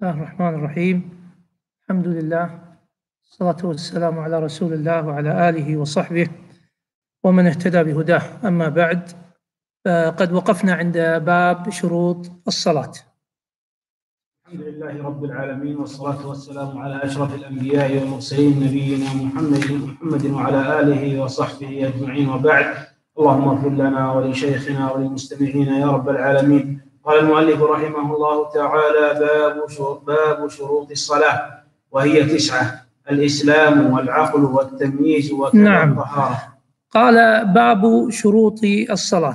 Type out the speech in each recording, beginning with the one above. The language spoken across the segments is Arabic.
الله الرحمن الرحيم. الحمد لله، الصلاة والسلام على رسول الله وعلى آله وصحبه ومن اهتدى بهداه. أما بعد، فقد وقفنا عند باب شروط الصلاة. الحمد لله رب العالمين، والصلاة والسلام على أشرف الأنبياء والمرسلين نبينا محمد وعلى آله وصحبه أجمعين، وبعد. اللهم اغفر لنا ولشيخنا وللمستمعين يا رب العالمين. قال المؤلف رحمه الله تعالى: باب شروط الصلاة، وهي 9: الإسلام والعقل والتمييز وكذا الطهارة. قال: باب شروط الصلاة.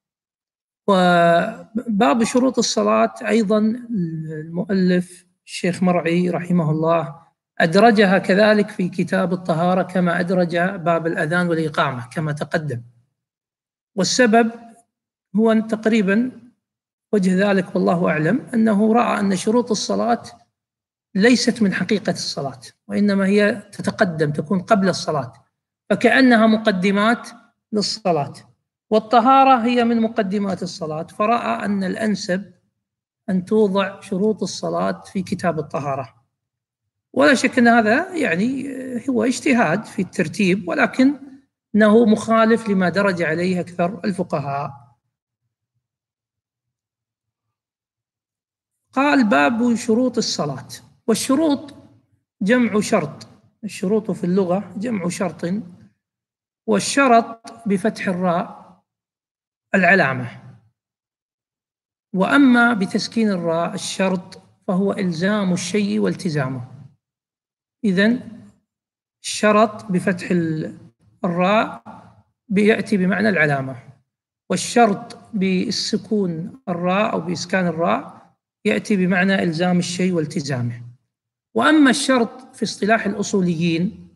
وباب شروط الصلاة أيضا المؤلف الشيخ مرعي رحمه الله أدرجها كذلك في كتاب الطهارة، كما أدرج باب الأذان والإقامة كما تقدم. والسبب هو أن تقريبا وجه ذلك والله أعلم أنه رأى أن شروط الصلاة ليست من حقيقة الصلاة، وإنما هي تتقدم، تكون قبل الصلاة، فكأنها مقدمات للصلاة، والطهارة هي من مقدمات الصلاة. فرأى أن الأنسب أن توضع شروط الصلاة في كتاب الطهارة. ولا شك أن هذا يعني هو اجتهاد في الترتيب، ولكنه مخالف لما درج عليه أكثر الفقهاء. قال: باب شروط الصلاة. والشروط جمع شرط. الشروط في اللغة جمع شرط، والشرط بفتح الراء العلامة، وأما بتسكين الراء الشرط فهو إلزام الشيء والتزامه. إذن الشرط بفتح الراء بيأتي بمعنى العلامة، والشرط بالسكون الراء أو بإسكان الراء يأتي بمعنى إلزام الشيء والتزامه. وأما الشرط في اصطلاح الأصوليين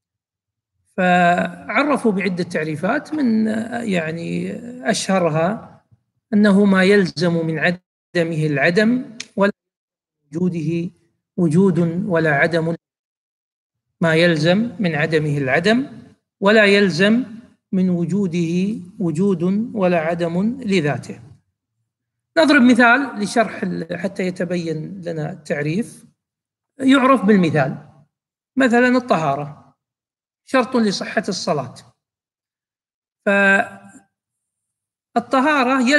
فعرفوا بعدة تعريفات، من يعني أشهرها أنه ما يلزم من عدمه العدم ولا وجوده وجود ولا عدم. ما يلزم من عدمه العدم ولا يلزم من وجوده وجود ولا عدم لذاته. نضرب مثال لشرح حتى يتبين لنا التعريف. يعرف بالمثال، مثلا الطهارة شرط لصحة الصلاة، فالطهارة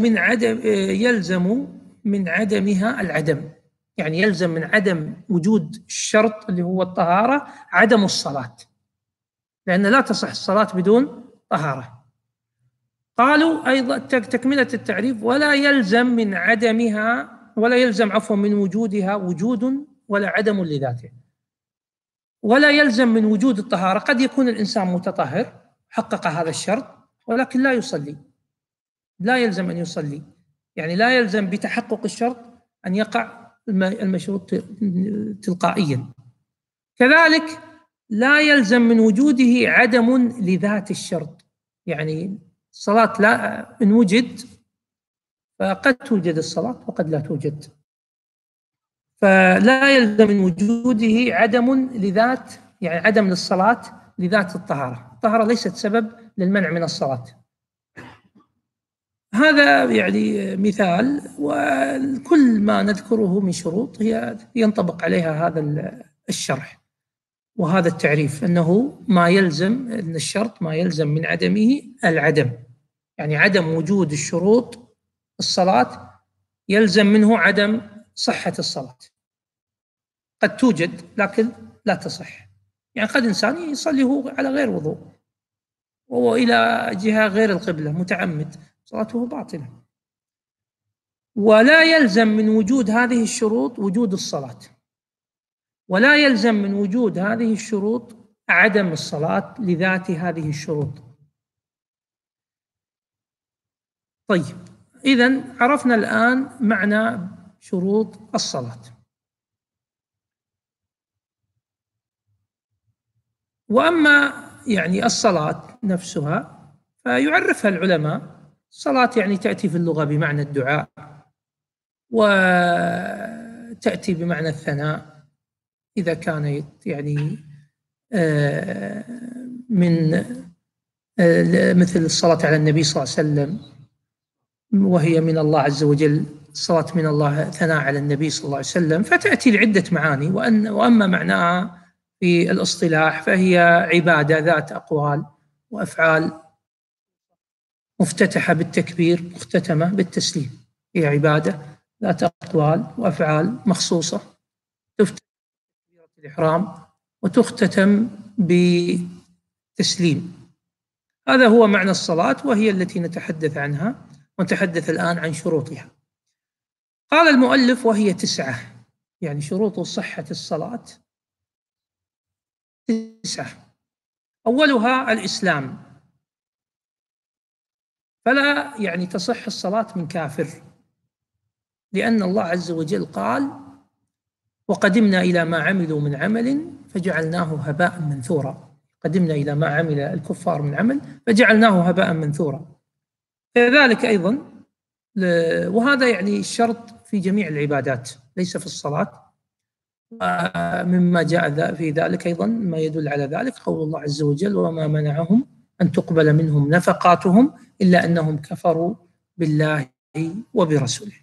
يلزم من عدمها العدم، يعني يلزم من عدم وجود الشرط اللي هو الطهارة عدم الصلاة، لأن لا تصح الصلاة بدون طهارة. قالوا أيضا تكملة التعريف: ولا يلزم من عدمها، ولا يلزم من وجودها وجود ولا عدم لذاته. ولا يلزم من وجود الطهارة، قد يكون الإنسان متطهر حقق هذا الشرط ولكن لا يصلي، لا يلزم أن يصلي، يعني لا يلزم بتحقق الشرط أن يقع المشروط تلقائيا. كذلك لا يلزم من وجوده عدم لذات الشرط، يعني الصلاة لا إن وجد فقد توجد الصلاة وقد لا توجد، فلا يلزم من وجوده عدم لذات، يعني عدم للصلاة لذات الطهارة. الطهارة ليست سبب للمنع من الصلاة. هذا يعني مثال، وكل ما نذكره من شروط هي ينطبق عليها هذا الشرح وهذا التعريف، أنه ما يلزم، أن الشرط ما يلزم من عدمه العدم، يعني عدم وجود الشروط الصلاة يلزم منه عدم صحة الصلاة. قد توجد لكن لا تصح، يعني قد إنسان يصلي هو على غير وضوء وهو إلى جهة غير القبلة متعمد، صلاته باطلة. ولا يلزم من وجود هذه الشروط وجود الصلاة، ولا يلزم من وجود هذه الشروط عدم الصلاة لذات هذه الشروط. طيب، إذن عرفنا الآن معنى شروط الصلاة. وأما يعني الصلاة نفسها فيعرفها العلماء. الصلاة يعني تأتي في اللغة بمعنى الدعاء، وتأتي بمعنى الثناء إذا كان يعني من مثل الصلاة على النبي صلى الله عليه وسلم، وهي من الله عز وجل الصلاة من الله ثناء على النبي صلى الله عليه وسلم، فتأتي لعدة معاني، وأما معناها في الاصطلاح فهي عبادة ذات أقوال وأفعال مفتتحة بالتكبير مختتمة بالتسليم. هي عبادة ذات أقوال وأفعال مخصوصة تفتتح بتكبيرة الإحرام وتختتم بتسليم. هذا هو معنى الصلاة، وهي التي نتحدث عنها، ونتحدث الآن عن شروطها. قال المؤلف وهي 9، يعني شروط صحة الصلاة 9. أولها الإسلام، فلا يعني تصح الصلاة من كافر، لأن الله عز وجل قال: وقدمنا إلى ما عملوا من عمل فجعلناه هباء منثورا. قدمنا إلى ما عمل الكفار من عمل فجعلناه هباء منثورا. كذلك أيضا، وهذا يعني الشرط في جميع العبادات ليس في الصلاة. مما جاء في ذلك أيضا ما يدل على ذلك قول الله عز وجل: وما منعهم أن تقبل منهم نفقاتهم إلا أنهم كفروا بالله وبرسوله.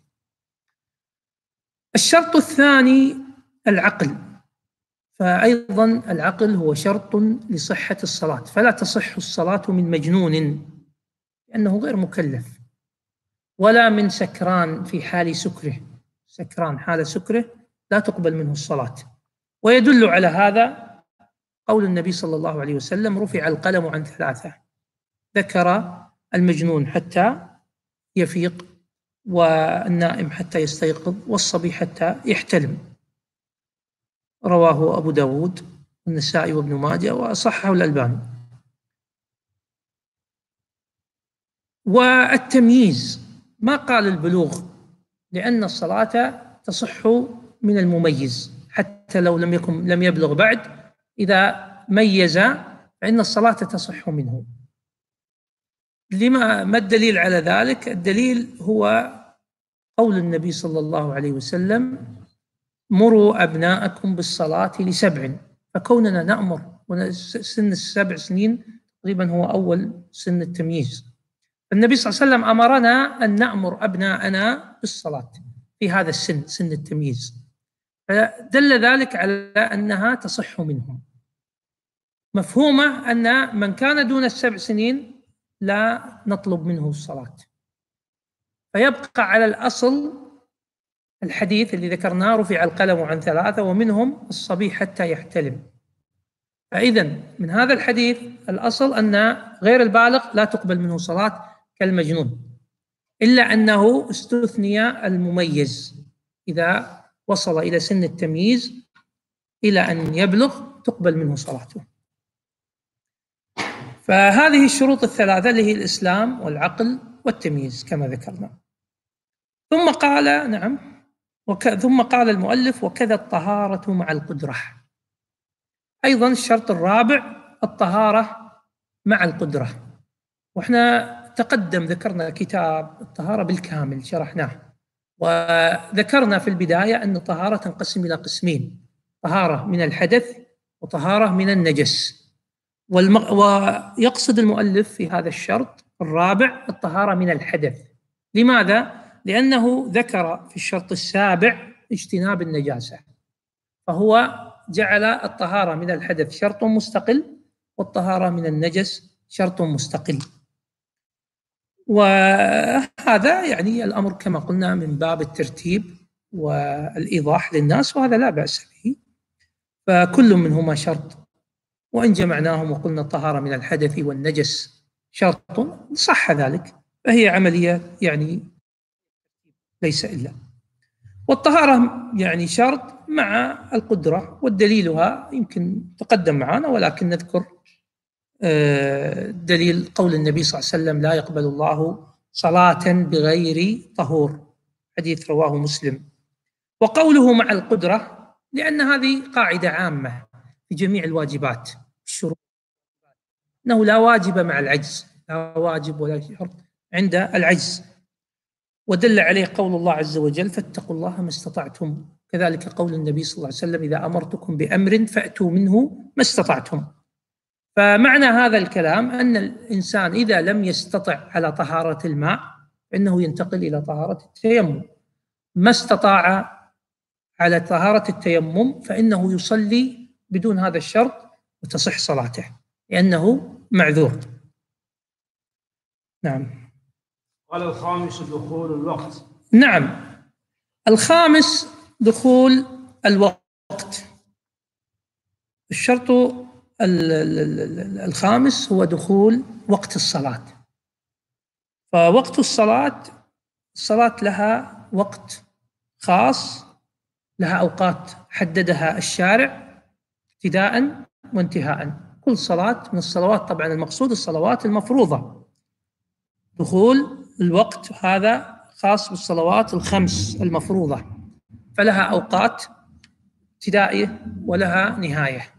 الشرط الثاني العقل، فأيضا العقل هو شرط لصحة الصلاة، فلا تصح الصلاة من مجنون لأنه غير مكلف، ولا من سكران في حال سكره. سكران حال سكره لا تقبل منه الصلاة. ويدل على هذا قول النبي صلى الله عليه وسلم: رفع القلم عن 3، ذكر المجنون حتى يفيق، والنائم حتى يستيقظ، والصبي حتى يحتلم. رواه أبو داود والنسائي وابن ماجه وصححه الألباني. والتمييز ما قال البلوغ، لأن الصلاة تصح من المميز حتى لو لم يبلغ بعد، إذا ميز فإن الصلاة تصح منه. ما الدليل على ذلك؟ الدليل هو قول النبي صلى الله عليه وسلم: مروا أبناءكم بالصلاة ل7. فكوننا نأمر، سن 7 سنين تقريبا هو أول سن التمييز، النبي صلى الله عليه وسلم أمرنا أن نأمر أبناءنا بالصلاة في هذا السن، سن التمييز، فدل ذلك على أنها تصح منهم. مفهومه أن من كان دون 7 سنين لا نطلب منه الصلاة، فيبقى على الأصل الحديث اللي ذكرناه: رفع القلم عن 3 ومنهم الصبي حتى يحتلم. فإذن من هذا الحديث الأصل أن غير البالغ لا تقبل منه صلاة كالمجنون، إلا أنه استثني المميز، إذا وصل إلى سن التمييز إلى أن يبلغ تقبل منه صلاته. فهذه الشروط 3 اللي هي الإسلام والعقل والتمييز كما ذكرنا. ثم قال ثم قال المؤلف: وكذا الطهارة مع القدرة. أيضا الشرط الرابع الطهارة مع القدرة. وإحنا تقدم ذكرنا كتاب الطهارة بالكامل شرحناه، وذكرنا في البداية أن الطهارة تنقسم إلى قسمين: طهارة من الحدث وطهارة من النجس. ويقصد المؤلف في هذا الشرط الرابع الطهارة من الحدث. لماذا؟ لأنه ذكر في الشرط السابع اجتناب النجاسة، فهو جعل الطهارة من الحدث شرط مستقل والطهارة من النجس شرط مستقل. وهذا يعني الأمر كما قلنا من باب الترتيب والإيضاح للناس، وهذا لا بأس به، فكل منهما شرط، وإن جمعناهم وقلنا الطهارة من الحدث والنجس شرط صح ذلك، فهي عملية يعني ليس إلا. والطهارة يعني شرط مع القدرة، والدليلها يمكن تقدم معنا، ولكن نذكر دليل قول النبي صلى الله عليه وسلم: لا يقبل الله صلاة بغير طهور، حديث رواه مسلم. وقوله مع القدرة لأن هذه قاعدة عامة في جميع الواجبات الشروط، أنه لا واجب مع العجز، لا واجب ولا شرط عند العجز. ودل عليه قول الله عز وجل: فاتقوا الله ما استطعتم. كذلك قول النبي صلى الله عليه وسلم: إذا أمرتكم بأمر فأتوا منه ما استطعتم. فمعنى هذا الكلام أن الإنسان إذا لم يستطع على طهارة الماء فإنه ينتقل إلى طهارة التيمم، ما استطاع على طهارة التيمم فإنه يصلي بدون هذا الشرط وتصح صلاته لأنه معذور. نعم. قال الخامس دخول الوقت. نعم، الخامس دخول الوقت. الشرط الخامس هو دخول وقت الصلاة. فوقت الصلاة لها وقت خاص، لها أوقات حددها الشارع ابتداء وانتهاء. كل صلاة من الصلوات، طبعا المقصود الصلوات المفروضة، دخول الوقت هذا خاص بالصلوات الخمس المفروضة، فلها أوقات ابتدائية ولها نهاية.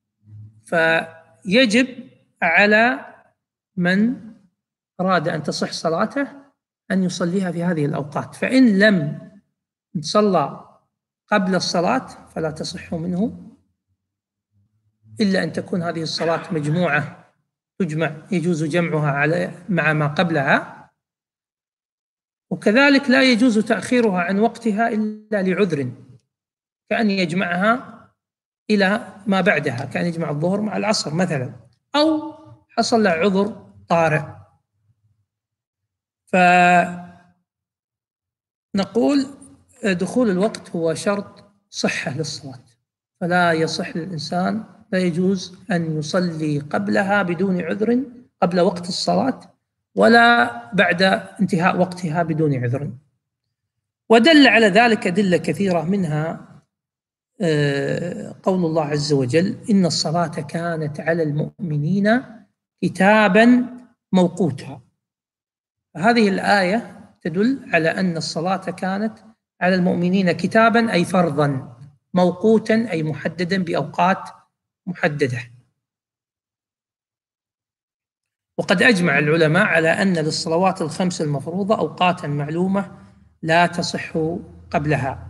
فيجب على من أراد أن تصح صلاته أن يصليها في هذه الأوقات، فإن لم تصلى قبل الصلاة فلا تصح منه إلا أن تكون هذه الصلاة مجموعة، تجمع يجوز جمعها مع ما قبلها، وكذلك لا يجوز تأخيرها عن وقتها إلا لعذر، كأن يجمعها إلى ما بعدها، كأن يجمع الظهر مع العصر مثلا، أو حصل له عذر طارئ. فنقول دخول الوقت هو شرط صحة للصلاة، فلا يصح للإنسان، لا يجوز أن يصلي قبلها بدون عذر قبل وقت الصلاة، ولا بعد انتهاء وقتها بدون عذر. ودل على ذلك أدلة كثيرة، منها قول الله عز وجل: إن الصلاة كانت على المؤمنين كتابا موقوتا. هذه الآية تدل على أن الصلاة كانت على المؤمنين كتابا أي فرضا، موقوتا أي محددا بأوقات محددة. وقد أجمع العلماء على أن للصلوات الخمس المفروضة أوقاتا معلومة لا تصح قبلها.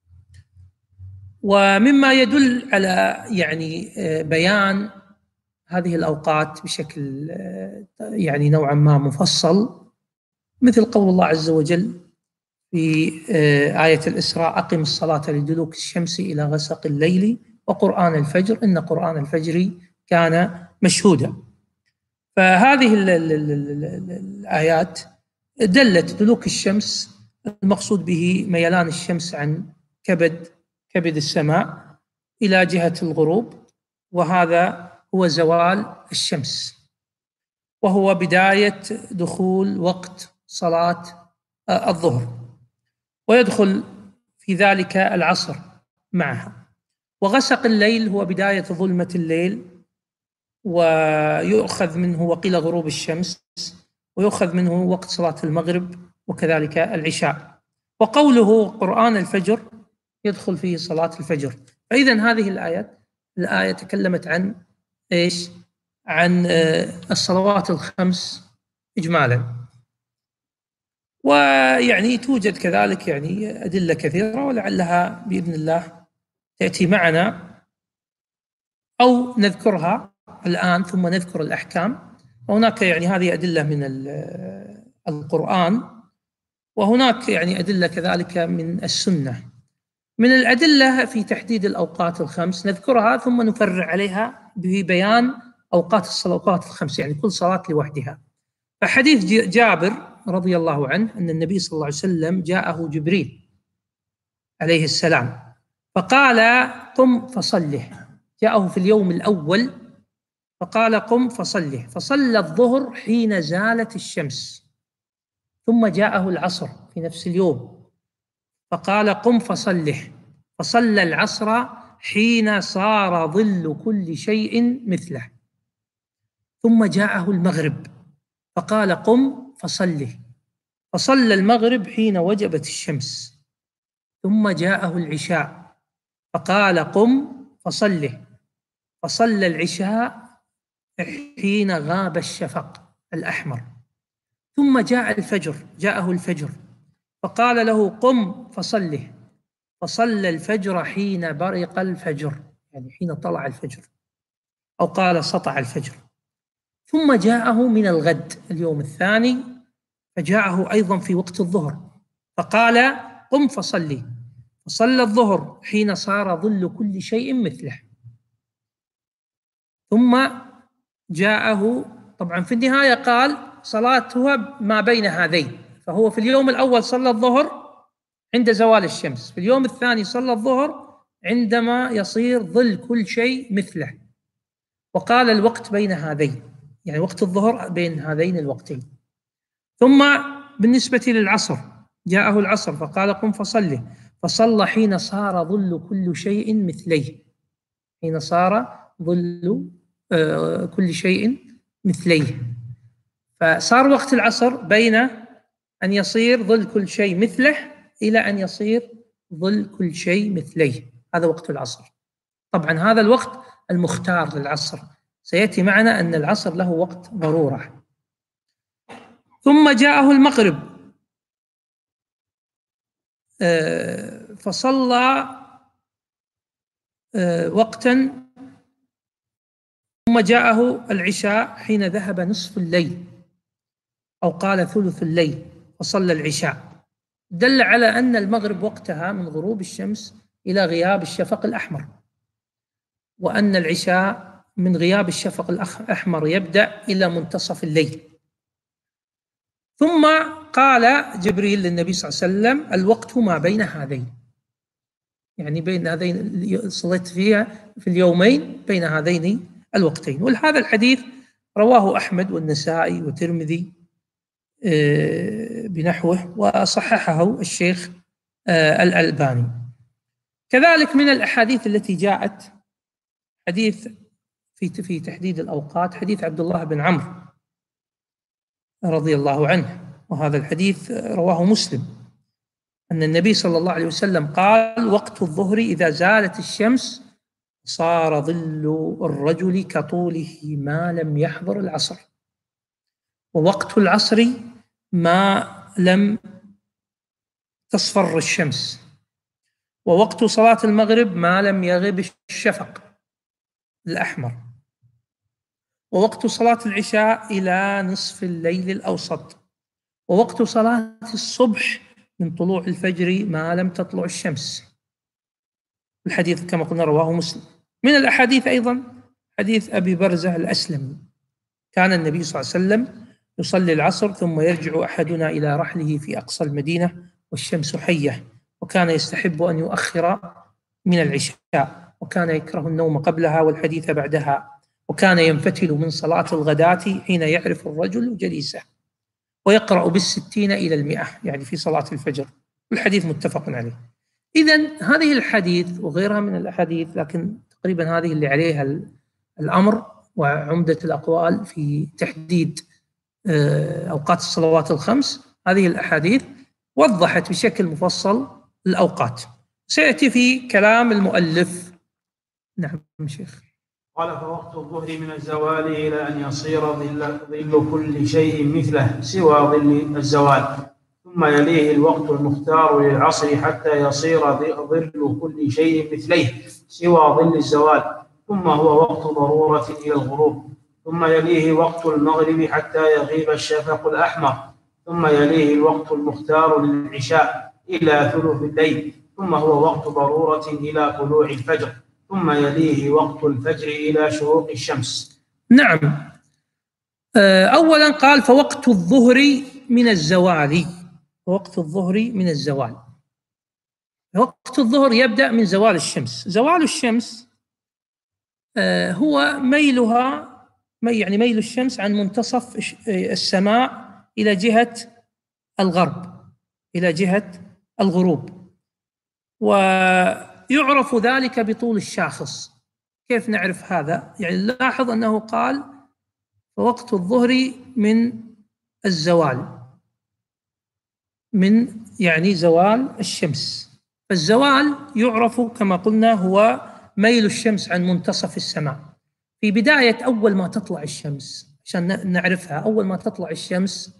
ومما يدل على بيان هذه الأوقات بشكل نوعا ما مفصل، مثل قول الله عز وجل في آية الإسراء: أقم الصلاة لدلوك الشمس إلى غسق الليل وقرآن الفجر إن قرآن الفجر كان مشهودا. فهذه الآيات دلت دلوك الشمس، المقصود به ميلان الشمس عن كبد السماء إلى جهة الغروب، وهذا هو زوال الشمس، وهو بداية دخول وقت صلاة الظهر، ويدخل في ذلك العصر معها. وغسق الليل هو بداية ظلمة الليل، ويؤخذ منه وقيل غروب الشمس، ويؤخذ منه وقت صلاة المغرب وكذلك العشاء. وقوله قرآن الفجر يدخل فيه صلاة الفجر. فإذن هذه الآية تكلمت عن إيش؟ عن الصلوات الخمس إجمالا. توجد كذلك أدلة كثيرة، ولعلها بإذن الله تأتي معنا أو نذكرها الآن ثم نذكر الأحكام. وهناك هذه أدلة من القرآن، وهناك أدلة كذلك من السنة. من الأدلة في تحديد الأوقات الخمس نذكرها ثم نفرع عليها ببيان أوقات الصلوات الخمس، كل صلاة لوحدها. فحديث جابر رضي الله عنه أن النبي صلى الله عليه وسلم جاءه جبريل عليه السلام فقال: قم فصله. جاءه في اليوم الأول فقال: قم فصله، فصلى الظهر حين زالت الشمس. ثم جاءه العصر في نفس اليوم فقال: قم فصله، فصلى العصر حين صار ظل كل شيء مثله. ثم جاءه المغرب فقال: قم فصله، فصلى المغرب حين وجبت الشمس. ثم جاءه العشاء فقال: قم فصله، فصلى العشاء حين غاب الشفق الأحمر. ثم جاءه الفجر فقال له: قم فصله، فصلى الفجر حين برق الفجر، حين طلع الفجر، أو قال سطع الفجر. ثم جاءه من الغد اليوم الثاني فجاءه أيضا في وقت الظهر فقال: قم فصلي، فصلى الظهر حين صار ظل كل شيء مثله. ثم جاءه، طبعا في النهاية قال صلاتها ما بين هذين، فهو في اليوم الأول صلى الظهر عند زوال الشمس، في اليوم الثاني صلى الظهر عندما يصير ظل كل شيء مثله، وقال الوقت بين هذين، يعني وقت الظهر بين هذين الوقتين. ثم بالنسبة للعصر جاءه العصر فقال قم فصله، فصلى حين صار ظل كل شيء مثليه، حين صار ظل كل شيء مثليه، فصار وقت العصر بين أن يصير ظل كل شيء مثله إلى أن يصير ظل كل شيء مثليه، هذا وقت العصر. طبعا هذا الوقت المختار للعصر، سيأتي معنا أن العصر له وقت ضرورة. ثم جاءه المغرب فصلى وقتا، ثم جاءه العشاء حين ذهب نصف الليل أو قال ثلث الليل فصلى العشاء، دل على أن المغرب وقتها من غروب الشمس إلى غياب الشفق الأحمر، وأن العشاء من غياب الشفق الأحمر يبدأ إلى منتصف الليل. ثم قال جبريل للنبي صلى الله عليه وسلم الوقت ما بين هذين، يعني بين هذين صليت فيها في اليومين بين هذين الوقتين. وهذا الحديث رواه أحمد والنسائي والترمذي بنحوه، وصححه الشيخ الألباني. كذلك من الأحاديث التي جاءت حديث في تحديد الأوقات حديث عبد الله بن عمرو رضي الله عنه، وهذا الحديث رواه مسلم، أن النبي صلى الله عليه وسلم قال وقت الظهر إذا زالت الشمس صار ظل الرجل كطوله ما لم يحضر العصر، ووقت العصر ما لم تصفر الشمس، ووقت صلاة المغرب ما لم يغب الشفق الأحمر، ووقت صلاة العشاء إلى نصف الليل الأوسط، ووقت صلاة الصبح من طلوع الفجر ما لم تطلع الشمس. الحديث كما قلنا رواه مسلم. من الأحاديث أيضا حديث أبي برزة الأسلمي، كان النبي صلى الله عليه وسلم يصلي العصر ثم يرجع أحدنا إلى رحله في أقصى المدينة والشمس حية، وكان يستحب أن يؤخر من العشاء، وكان يكره النوم قبلها والحديث بعدها، وكان ينفتل من صلاة الغداة حين يعرف الرجل جليسه، ويقرأ بال60 إلى 100 يعني في صلاة الفجر. الحديث متفق عليه. إذن هذه الحديث وغيرها من الأحاديث، لكن تقريبا هذه اللي عليها الأمر وعمدة الأقوال في تحديد أوقات الصلوات الخمس، هذه الأحاديث وضحت بشكل مفصل الأوقات. سيأتي في كلام المؤلف. نعم شيخ. قال فوقت الظهر من الزوال إلى أن يصير ظل كل شيء مثله سوى ظل الزوال، ثم يليه الوقت المختار للعصر حتى يصير ظل كل شيء مثليه سوى ظل الزوال، ثم هو وقت ضرورة إلى الغروب، ثم يليه وقت المغرب حتى يغيب الشفق الأحمر، ثم يليه الوقت المختار للعشاء إلى ثلث الليل، ثم هو وقت ضرورة إلى طلوع الفجر، ثم يليه وقت الفجر إلى شروق الشمس. نعم. أولا قال فوقت الظهر من الزوال، وقت الظهر من الزوال. وقت الظهر يبدأ من زوال الشمس. زوال الشمس هو ميلها، يعني ميل الشمس عن منتصف السماء إلى جهة الغرب، إلى جهة الغروب، ويعرف ذلك بطول الشاخص. كيف نعرف هذا؟ يعني لاحظ أنه قال فوقت الظهر من الزوال، من يعني زوال الشمس. فالزوال يعرف كما قلنا هو ميل الشمس عن منتصف السماء. في بداية أول ما تطلع الشمس، عشان نعرفها، أول ما تطلع الشمس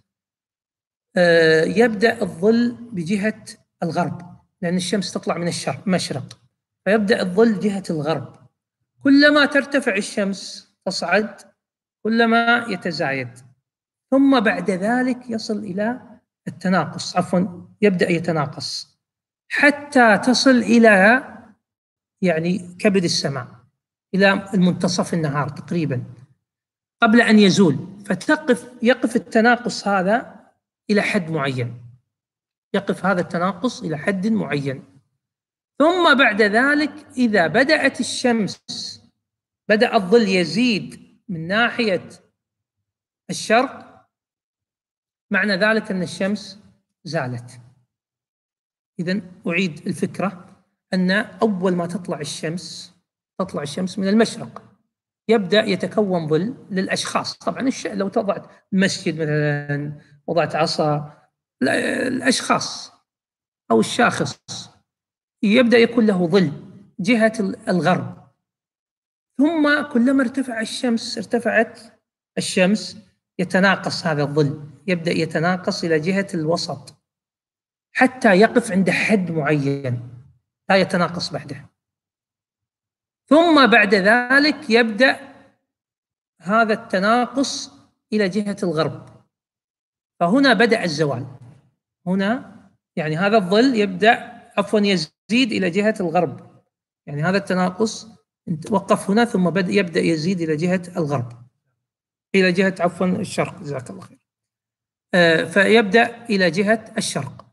يبدأ الظل بجهة الغرب، لأن الشمس تطلع من المشرق، فيبدأ الظل جهة الغرب. كلما ترتفع الشمس تصعد كلما يتزايد، ثم بعد ذلك يصل إلى التناقص، يبدأ يتناقص حتى تصل إلى يعني كبد السماء، إلى المنتصف النهار تقريبا قبل أن يزول. يقف التناقص هذا إلى حد معين، يقف هذا التناقص إلى حد معين. ثم بعد ذلك إذا بدأت الشمس، بدأ الظل يزيد من ناحية الشرق، معنى ذلك أن الشمس زالت. إذن أعيد الفكرة، أن أول ما تطلع الشمس من المشرق، يبدأ يتكون ظل للأشخاص. طبعا لو وضعت مسجد مثلا، وضعت عصا، الأشخاص أو الشاخص يبدأ يكون له ظل جهة الغرب. ثم كلما ارتفعت الشمس يتناقص هذا الظل، يبدأ يتناقص إلى جهة الوسط حتى يقف عند حد معين لا يتناقص بعده. ثم بعد ذلك يبدأ هذا التناقص إلى جهة الغرب، فهنا بدأ الزوال. هنا يعني هذا الظل يبدأ يزيد إلى جهة الغرب، يعني هذا التناقص وقف هنا، ثم يبدأ يزيد إلى جهة الغرب، إلى جهة الشرق، جزاك الله خير. فيبدأ إلى جهة الشرق.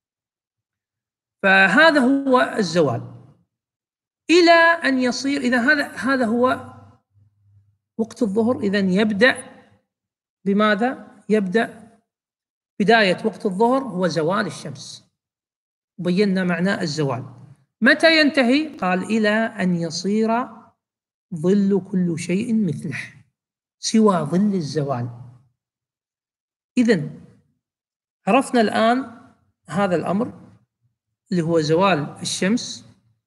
فهذا هو الزوال إلى أن يصير، إذا هذا هو وقت الظهر. إذن يبدأ بماذا؟ يبدأ بداية وقت الظهر هو زوال الشمس. بينا معنى الزوال. متى ينتهي؟ قال إلى أن يصير ظل كل شيء مثله سوى ظل الزوال. إذن عرفنا الآن هذا الأمر اللي هو زوال الشمس.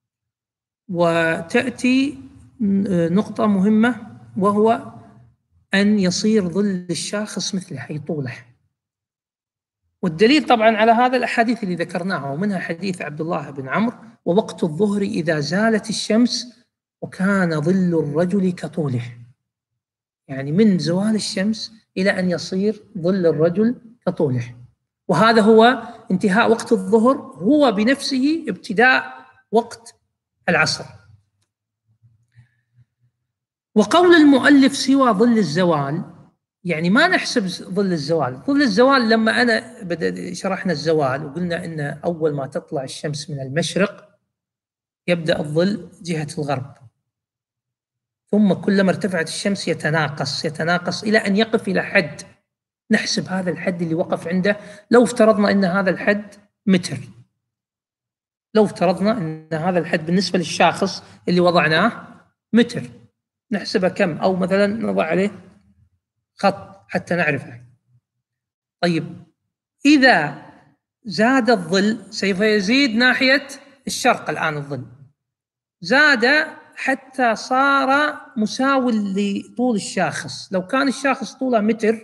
وتأتي نقطة مهمة، وهو أن يصير ظل الشاخص مثله، أي طوله. والدليل طبعا على هذا الأحاديث اللي ذكرناها، ومنها حديث عبد الله بن عمرو: ووقت الظهر إذا زالت الشمس وكان ظل الرجل كطوله. يعني من زوال الشمس إلى أن يصير ظل الرجل كطوله. وهذا هو انتهاء وقت الظهر، هو بنفسه ابتداء وقت العصر. وقول المؤلف سوى ظل الزوال، يعني ما نحسب ظل الزوال. ظل الزوال لما شرحنا الزوال وقلنا إن أول ما تطلع الشمس من المشرق يبدأ الظل جهة الغرب، ثم كلما ارتفعت الشمس يتناقص إلى أن يقف إلى حد. نحسب هذا الحد اللي وقف عنده. لو افترضنا أن هذا الحد متر، لو افترضنا أن هذا الحد بالنسبة للشاخص اللي وضعناه متر، نحسبه كم؟ أو مثلا نضع عليه خط حتى نعرفه. طيب إذا زاد الظل سوف يزيد ناحية الشرق. الآن الظل زاد حتى صار مساوي لطول الشاخص. لو كان الشاخص طوله متر،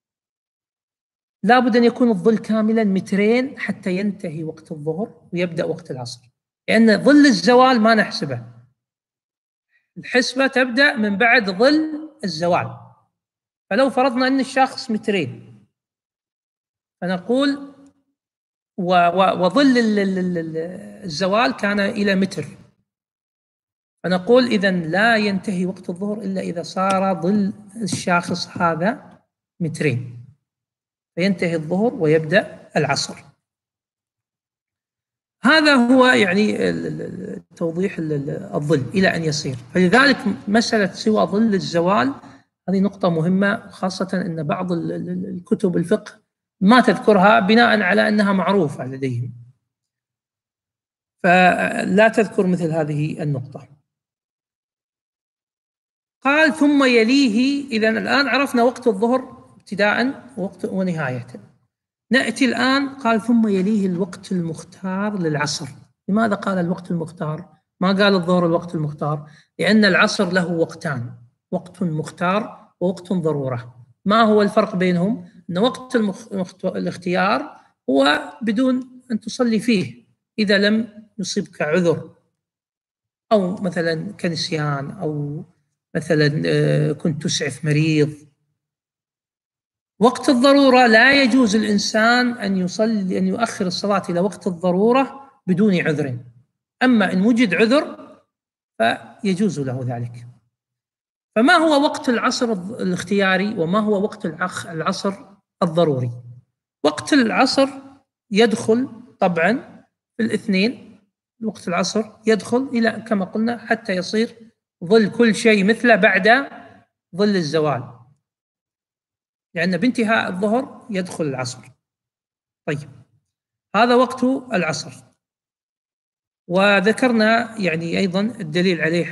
لابد أن يكون الظل كاملا مترين حتى ينتهي وقت الظهر ويبدأ وقت العصر، لأن ظل الزوال ما نحسبه. الحسبة تبدأ من بعد ظل الزوال. فلو فرضنا أن الشخص مترين، فنقول وظل الزوال كان إلى متر، فنقول إذن لا ينتهي وقت الظهر إلا إذا صار ظل الشاخص هذا مترين، فينتهي الظهر ويبدأ العصر. هذا هو يعني توضيح الظل إلى أن يصير. فلذلك مسألة سوى ظل الزوال هذه نقطة مهمة، خاصة أن بعض الكتب الفقه ما تذكرها بناء على أنها معروفة لديهم، فلا تذكر مثل هذه النقطة. قال ثم يليه. إذن الآن عرفنا وقت الظهر ابتداء ووقت ونهاية. نأتي الآن قال ثم يليه الوقت المختار للعصر. لماذا قال الوقت المختار؟ ما قال الظهر الوقت المختار؟ لأن العصر له وقتان، وقت مختار ووقت ضرورة. ما هو الفرق بينهم؟ أن وقت الاختيار هو بدون أن تصلي فيه إذا لم يصيبك عذر، أو مثلا كنسيان، أو مثلا كنت تسعف مريض. وقت الضرورة لا يجوز الإنسان أن يؤخر الصلاة إلى وقت الضرورة بدون عذر. أما إن وجد عذر فيجوز له ذلك. فما هو وقت العصر الاختياري وما هو وقت العصر الضروري؟ وقت العصر يدخل طبعا في الاثنين. وقت العصر يدخل إلى كما قلنا حتى يصير ظل كل شيء مثله بعد ظل الزوال، لأن بانتهاء الظهر يدخل العصر. طيب، هذا وقت العصر. وذكرنا يعني أيضا الدليل عليه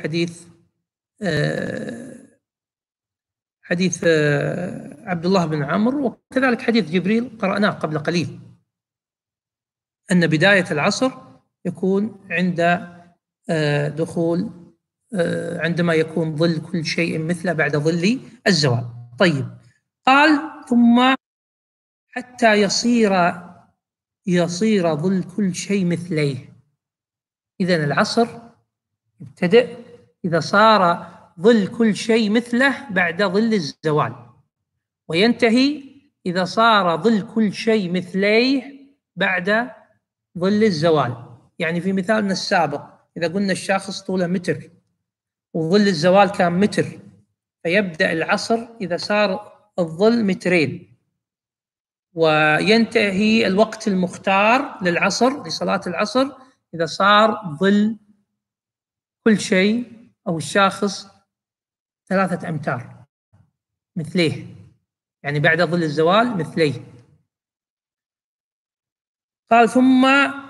حديث عبد الله بن عمرو، وكذلك حديث جبريل قرأناه قبل قليل، أن بداية العصر يكون عند دخول عندما يكون ظل كل شيء مثله بعد ظل الزوال. طيب، قال ثم حتى يصير ظل كل شيء مثليه. إذن العصر يبتدئ إذا صار ظل كل شيء مثله بعد ظل الزوال، وينتهي إذا صار ظل كل شيء مثليه بعد ظل الزوال. يعني في مثالنا السابق إذا قلنا الشاخص طوله متر وظل الزوال كان متر، فيبدأ العصر إذا صار الظل مترين، وينتهي الوقت المختار للعصر لصلاة العصر إذا صار ظل كل شيء أو الشاخص 3 أمتار مثليه، يعني بعد ظل الزوال مثليه. قال ثم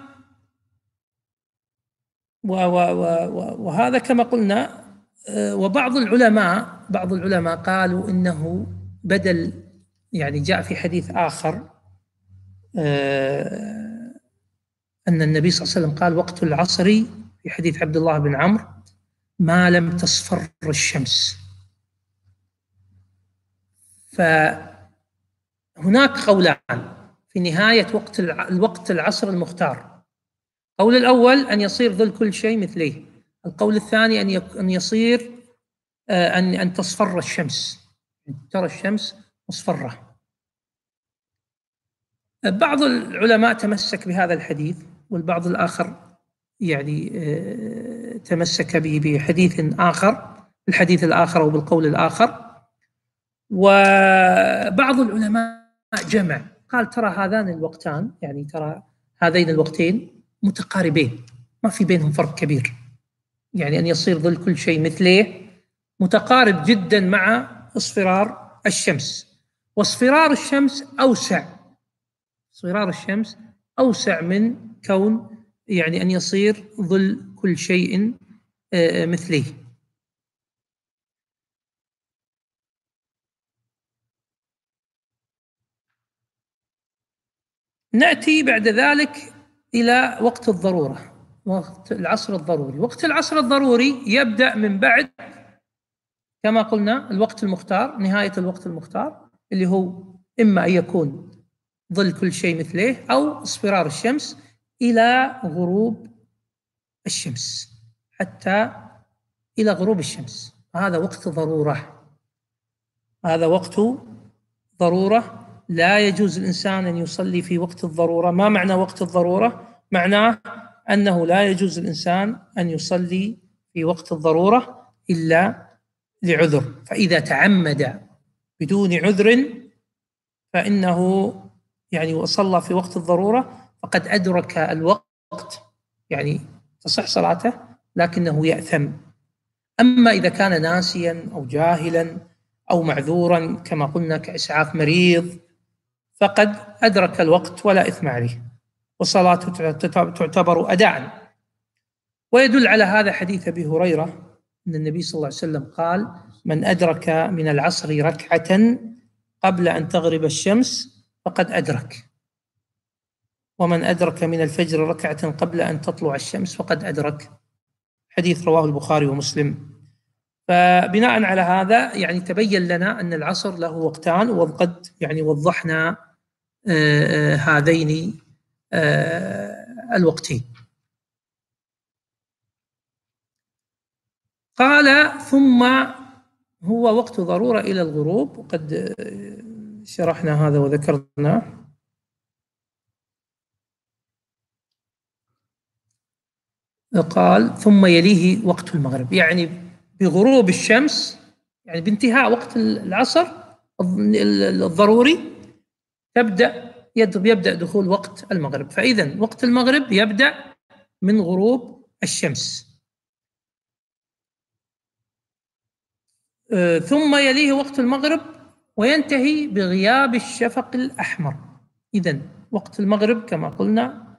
وهذا كما قلنا. وبعض العلماء قالوا إنه بدل، يعني جاء في حديث آخر أن النبي صلى الله عليه وسلم قال وقت العصر في حديث عبد الله بن عمرو ما لم تصفر الشمس. فهناك قولان في نهاية الوقت العصر المختار. القول الأول أن يصير ظل كل شيء مثليه. القول الثاني أن يصير أن تصفر الشمس، ترى الشمس مصفرة. بعض العلماء تمسك بهذا الحديث، والبعض الآخر يعني تمسك به بحديث آخر، بالحديث الآخر أو بالقول الآخر. وبعض العلماء جمع، قال ترى هذان الوقتان، يعني ترى هذين الوقتين متقاربين، ما في بينهم فرق كبير. يعني أن يصير ظل كل شيء مثله متقارب جدا مع اصفرار الشمس. واصفرار الشمس أوسع من كون يعني أن يصير ظل كل شيء مثله. نأتي بعد ذلك إلى وقت الضرورة، وقت العصر الضروري. وقت العصر الضروري يبدأ من بعد كما قلنا الوقت المختار، نهاية الوقت المختار اللي هو إما أن يكون ظل كل شيء مثله أو اصفرار الشمس إلى غروب الشمس، حتى إلى غروب الشمس. هذا وقت ضرورة، هذا وقت ضرورة. لا يجوز الإنسان أن يصلي في وقت الضرورة. ما معنى وقت الضرورة؟ معناه أنه لا يجوز الإنسان أن يصلي في وقت الضرورة إلا لعذر. فإذا تعمد بدون عذر فإنه يعني وصلى في وقت الضرورة فقد أدرك الوقت، يعني تصح صلاته لكنه يأثم. أما إذا كان ناسيا أو جاهلا أو معذورا كما قلنا كإسعاف مريض فقد أدرك الوقت ولا إثم عليه، وصلاته تعتبر أداء. ويدل على هذا حديث أبي هريرة أن النبي صلى الله عليه وسلم قال من أدرك من العصر ركعة قبل أن تغرب الشمس فقد أدرك، ومن أدرك من الفجر ركعة قبل أن تطلع الشمس فقد أدرك. حديث رواه البخاري ومسلم. فبناء على هذا يعني تبين لنا أن العصر له وقتان، وقد يعني وضحنا هذين الوقتين. قال ثم هو وقت ضرورة إلى الغروب، وقد شرحنا هذا وذكرنا. قال ثم يليه وقت المغرب، يعني بغروب الشمس، يعني بانتهاء وقت العصر الضروري يبدأ دخول وقت المغرب. فإذا وقت المغرب يبدأ من غروب الشمس. ثم يليه وقت المغرب وينتهي بغياب الشفق الأحمر. إذن وقت المغرب كما قلنا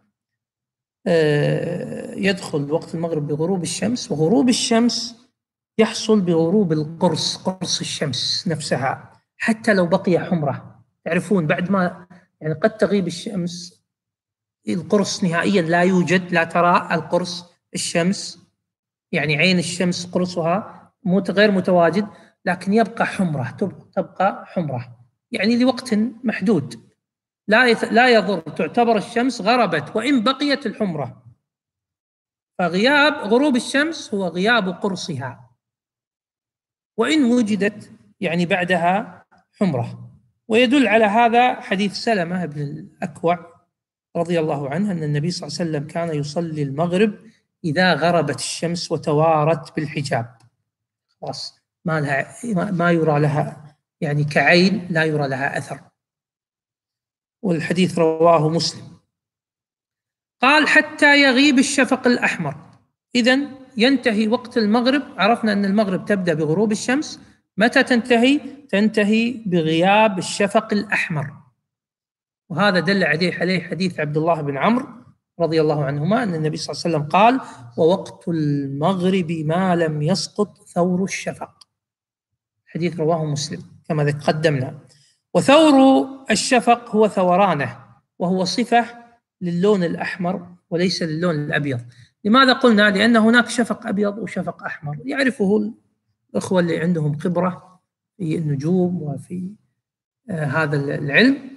يدخل وقت المغرب بغروب الشمس، وغروب الشمس يحصل بغروب قرص الشمس نفسها، حتى لو بقي حمرة. تعرفون بعد ما يعني قد تغيب الشمس القرص نهائيا لا يوجد، لا ترى القرص الشمس، يعني عين الشمس قرصها غير متواجد، لكن يبقى حمرة، تبقى حمرة يعني لوقت محدود لا يضر، تعتبر الشمس غربت وإن بقيت الحمرة. فغياب غروب الشمس هو غياب قرصها، وإن وجدت يعني بعدها حمرة. ويدل على هذا حديث سلمة بن الأكوع رضي الله عنه أن النبي صلى الله عليه وسلم كان يصلي المغرب إذا غربت الشمس وتوارت بالحجاب، خلاص ما يرى لها يعني كعين، لا يرى لها أثر. والحديث رواه مسلم. قال حتى يغيب الشفق الأحمر. إذن ينتهي وقت المغرب، عرفنا أن المغرب تبدأ بغروب الشمس، متى تنتهي بغياب الشفق الأحمر. وهذا دل عليه حديث عبد الله بن عمرو رضي الله عنهما أن النبي صلى الله عليه وسلم قال ووقت المغرب ما لم يسقط ثور الشفق. حديث رواه مسلم كما قدمنا. وثور الشفق هو ثورانه، وهو صفة للون الأحمر وليس للون الأبيض. لماذا قلنا؟ لأن هناك شفق أبيض وشفق أحمر يعرفه الأخوة اللي عندهم خبرة في النجوم وفي هذا العلم.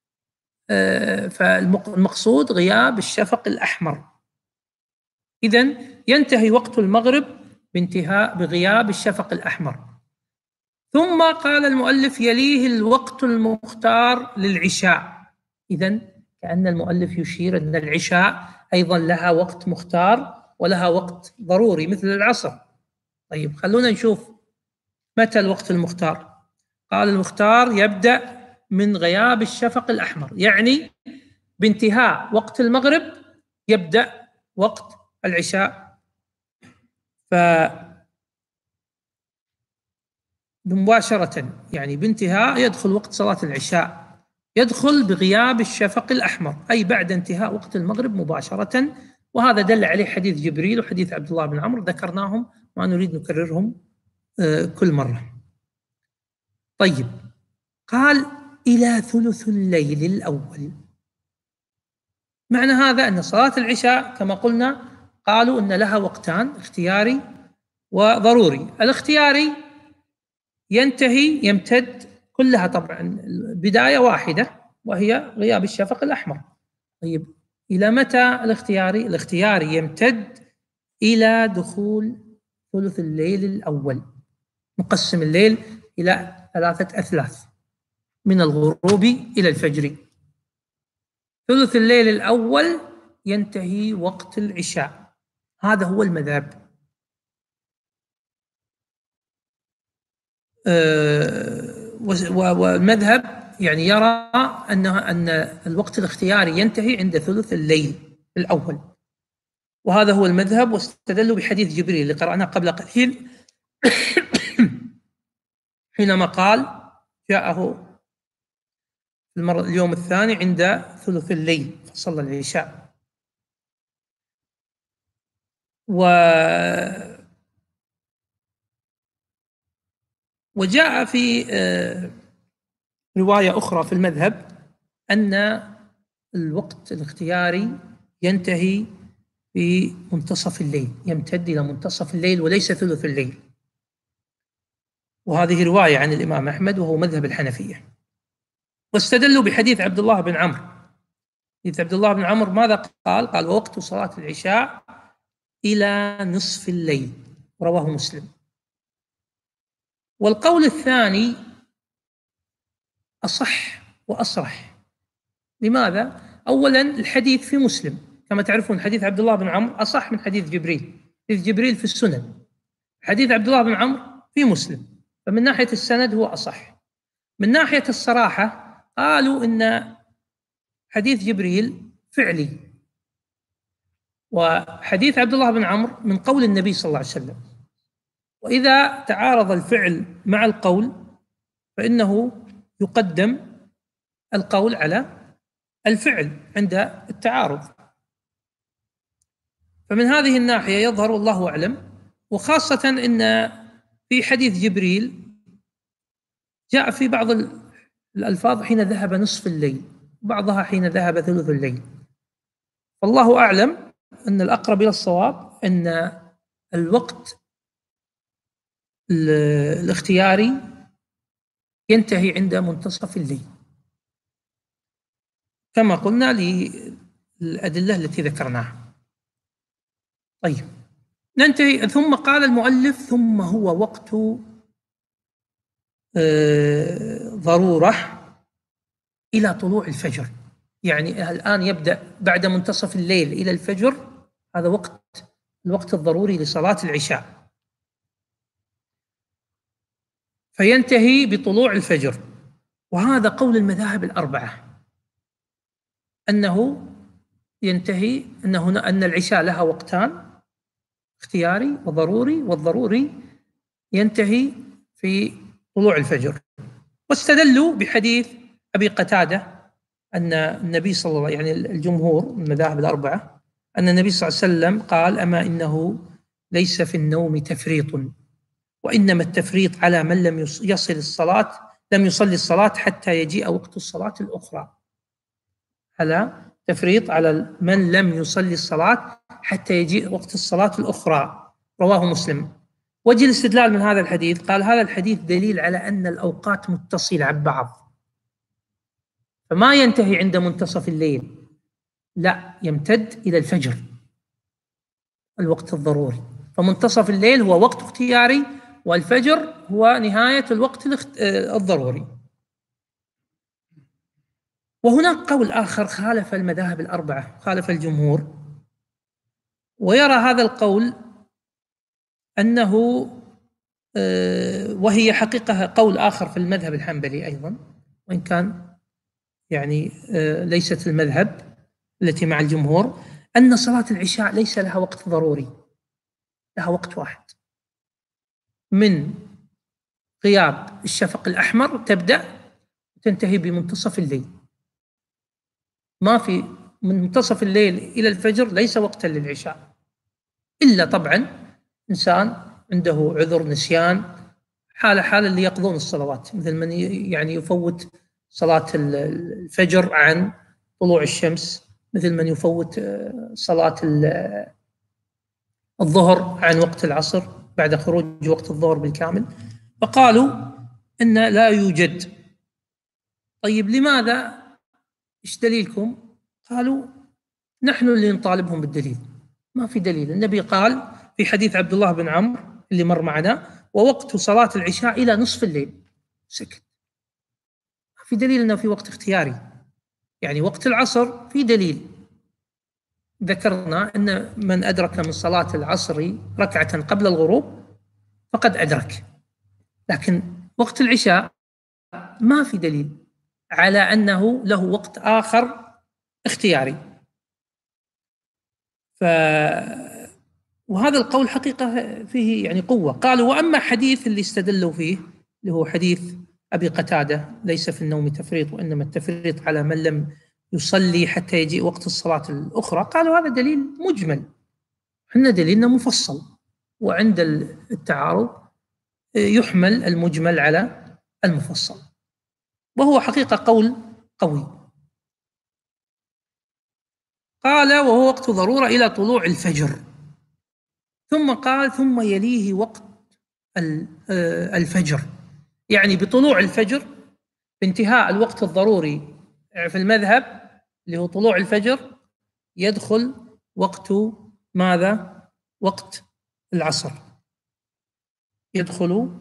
فالمقصود غياب الشفق الأحمر. إذن ينتهي وقت المغرب بغياب الشفق الأحمر. ثم قال المؤلف يليه الوقت المختار للعشاء. إذن كأن المؤلف يشير أن العشاء أيضا لها وقت مختار ولها وقت ضروري مثل العصر. طيب خلونا نشوف متى الوقت المختار. قال المختار يبدأ من غياب الشفق الأحمر، يعني بانتهاء وقت المغرب يبدأ وقت العشاء. مباشرة يعني بانتهاء يدخل وقت صلاة العشاء، يدخل بغياب الشفق الأحمر، أي بعد انتهاء وقت المغرب مباشرة. وهذا دل عليه حديث جبريل وحديث عبد الله بن عمرو ذكرناهم ما نريد نكررهم كل مرة. طيب قال إلى ثلث الليل الأول. معنى هذا أن صلاة العشاء كما قلنا قالوا أن لها وقتان، اختياري وضروري. الاختياري يمتد كلها طبعا بداية واحدة وهي غياب الشفق الأحمر. طيب إلى متى الاختياري؟ الاختياري يمتد إلى دخول ثلث الليل الأول. نقسم الليل إلى 3 أثلاث من الغروب إلى الفجر. ثلث الليل الأول ينتهي وقت العشاء، هذا هو المذهب. والمذهب يعني يرى أن الوقت الاختياري ينتهي عند ثلث الليل الأول، وهذا هو المذهب. واستدلوا بحديث جبريل اللي قرأناه قبل قليل حينما قال جاءه اليوم الثاني عند ثلث الليل فصلى العشاء. وجاء في رواية أخرى في المذهب أن الوقت الاختياري ينتهي في منتصف الليل، يمتد إلى منتصف الليل وليس ثلث الليل. وهذه رواية عن الإمام أحمد وهو مذهب الحنفية. واستدلوا بحديث عبد الله بن عمرو. حديث عبد الله بن عمرو ماذا قال؟ قال ووقت صلاة العشاء إلى نصف الليل، رواه مسلم. والقول الثاني أصح وأصرح. لماذا؟ أولا الحديث في مسلم كما تعرفون حديث عبد الله بن عمرو أصح من حديث جبريل. حديث جبريل في السنن، حديث عبد الله بن عمرو في مسلم، فمن ناحية السند هو أصح. من ناحية الصراحة قالوا إن حديث جبريل فعلي، وحديث عبد الله بن عمرو من قول النبي صلى الله عليه وسلم، وإذا تعارض الفعل مع القول فإنه يقدم القول على الفعل عند التعارض. فمن هذه الناحية يظهر والله أعلم، وخاصة أن في حديث جبريل جاء في بعض الألفاظ حين ذهب نصف الليل، بعضها حين ذهب ثلث الليل. والله أعلم أن الأقرب إلى الصواب أن الوقت الاختياري ينتهي عند منتصف الليل كما قلنا للأدلة التي ذكرناها. طيب ننتهي. ثم قال المؤلف: ثم هو وقت ضرورة إلى طلوع الفجر. يعني الآن يبدأ بعد منتصف الليل إلى الفجر، هذا الوقت الضروري لصلاة العشاء، فينتهي بطلوع الفجر. وهذا قول المذاهب الأربعة، أنه ينتهي أن العشاء لها وقتان، اختياري وضروري، والضروري ينتهي في طلوع الفجر. واستدلوا بحديث أبي قتادة أن النبي صلى الله عليه وسلم، يعني الجمهور من المذاهب الأربعة، أن النبي صلى الله عليه وسلم قال: أما إنه ليس في النوم تفريط، وإنما التفريط على من لم يصلي الصلاة حتى يجيء وقت الصلاة الأخرى. على تفريط على من لم يصلي الصلاة حتى يجيء وقت الصلاة الأخرى. رواه مسلم. وجه الاستدلال من هذا الحديث، قال: هذا الحديث دليل على أن الأوقات متصلة ببعض، فما ينتهي عند منتصف الليل، لا، يمتد إلى الفجر الوقت الضروري. فمنتصف الليل هو وقت اختياري، والفجر هو نهاية الوقت الضروري. وهناك قول آخر خالف المذاهب الأربعة، خالف الجمهور، ويرى هذا القول أنه وهي حقيقة قول آخر في المذهب الحنبلي أيضا، وإن كان يعني ليست المذهب التي مع الجمهور، أن صلاة العشاء ليس لها وقت ضروري، لها وقت واحد، من غياب الشفق الأحمر تبدأ وتنتهي بمنتصف الليل. ما في من منتصف الليل إلى الفجر ليس وقتا للعشاء، إلا طبعا إنسان عنده عذر نسيان، حال اللي يقضون الصلوات، مثل من يعني يفوت صلاة الفجر عن طلوع الشمس، مثل من يفوت صلاة الظهر عن وقت العصر بعد خروج وقت الظهر بالكامل. فقالوا إن لا يوجد. طيب لماذا؟ إيش دليلكم؟ قالوا: نحن اللي نطالبهم بالدليل، ما في دليل. النبي قال في حديث عبد الله بن عمرو اللي مر معنا: ووقت صلاة العشاء إلى نصف الليل. سكت، ما في دليل أنه في وقت اختياري. يعني وقت العصر في دليل، ذكرنا أن من أدرك من صلاة العصر ركعة قبل الغروب فقد أدرك، لكن وقت العشاء ما في دليل على أنه له وقت آخر اختياري. وهذا القول حقيقة فيه يعني قوة. قالوا: وأما حديث اللي استدلوا فيه اللي هو حديث أبي قتادة: ليس في النوم تفريط، وإنما التفريط على من لم يصلي حتى يجيء وقت الصلاة الأخرى، قالوا هذا دليل مجمل، حنا دليلنا مفصل، وعند التعارض يحمل المجمل على المفصل، وهو حقيقة قول قوي. قال: وهو وقت ضرورة إلى طلوع الفجر. ثم قال: ثم يليه وقت الفجر، يعني بطلوع الفجر، بانتهاء الوقت الضروري في المذهب اللي هو طلوع الفجر، يدخل وقت ماذا؟ وقت العصر، يدخل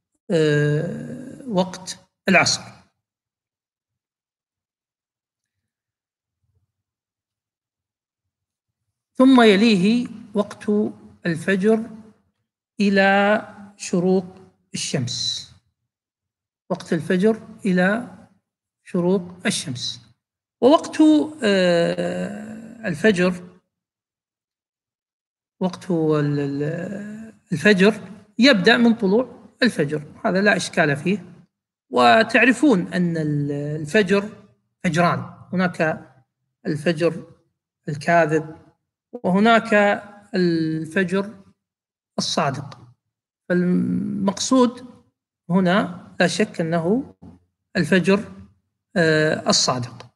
وقت العصر. ثم يليه وقت الفجر إلى شروق الشمس. وقت الفجر إلى شروق الشمس. ووقت الفجر يبدأ من طلوع الفجر، هذا لا إشكال فيه. وتعرفون أن الفجر فجران، هناك الفجر الكاذب وهناك الفجر الصادق. فالمقصود هنا لا شك أنه الفجر الصادق.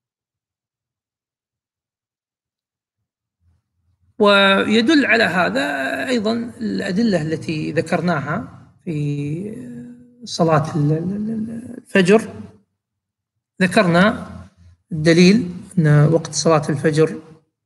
ويدل على هذا أيضا الأدلة التي ذكرناها في صلاة الفجر. ذكرنا الدليل أن وقت صلاة الفجر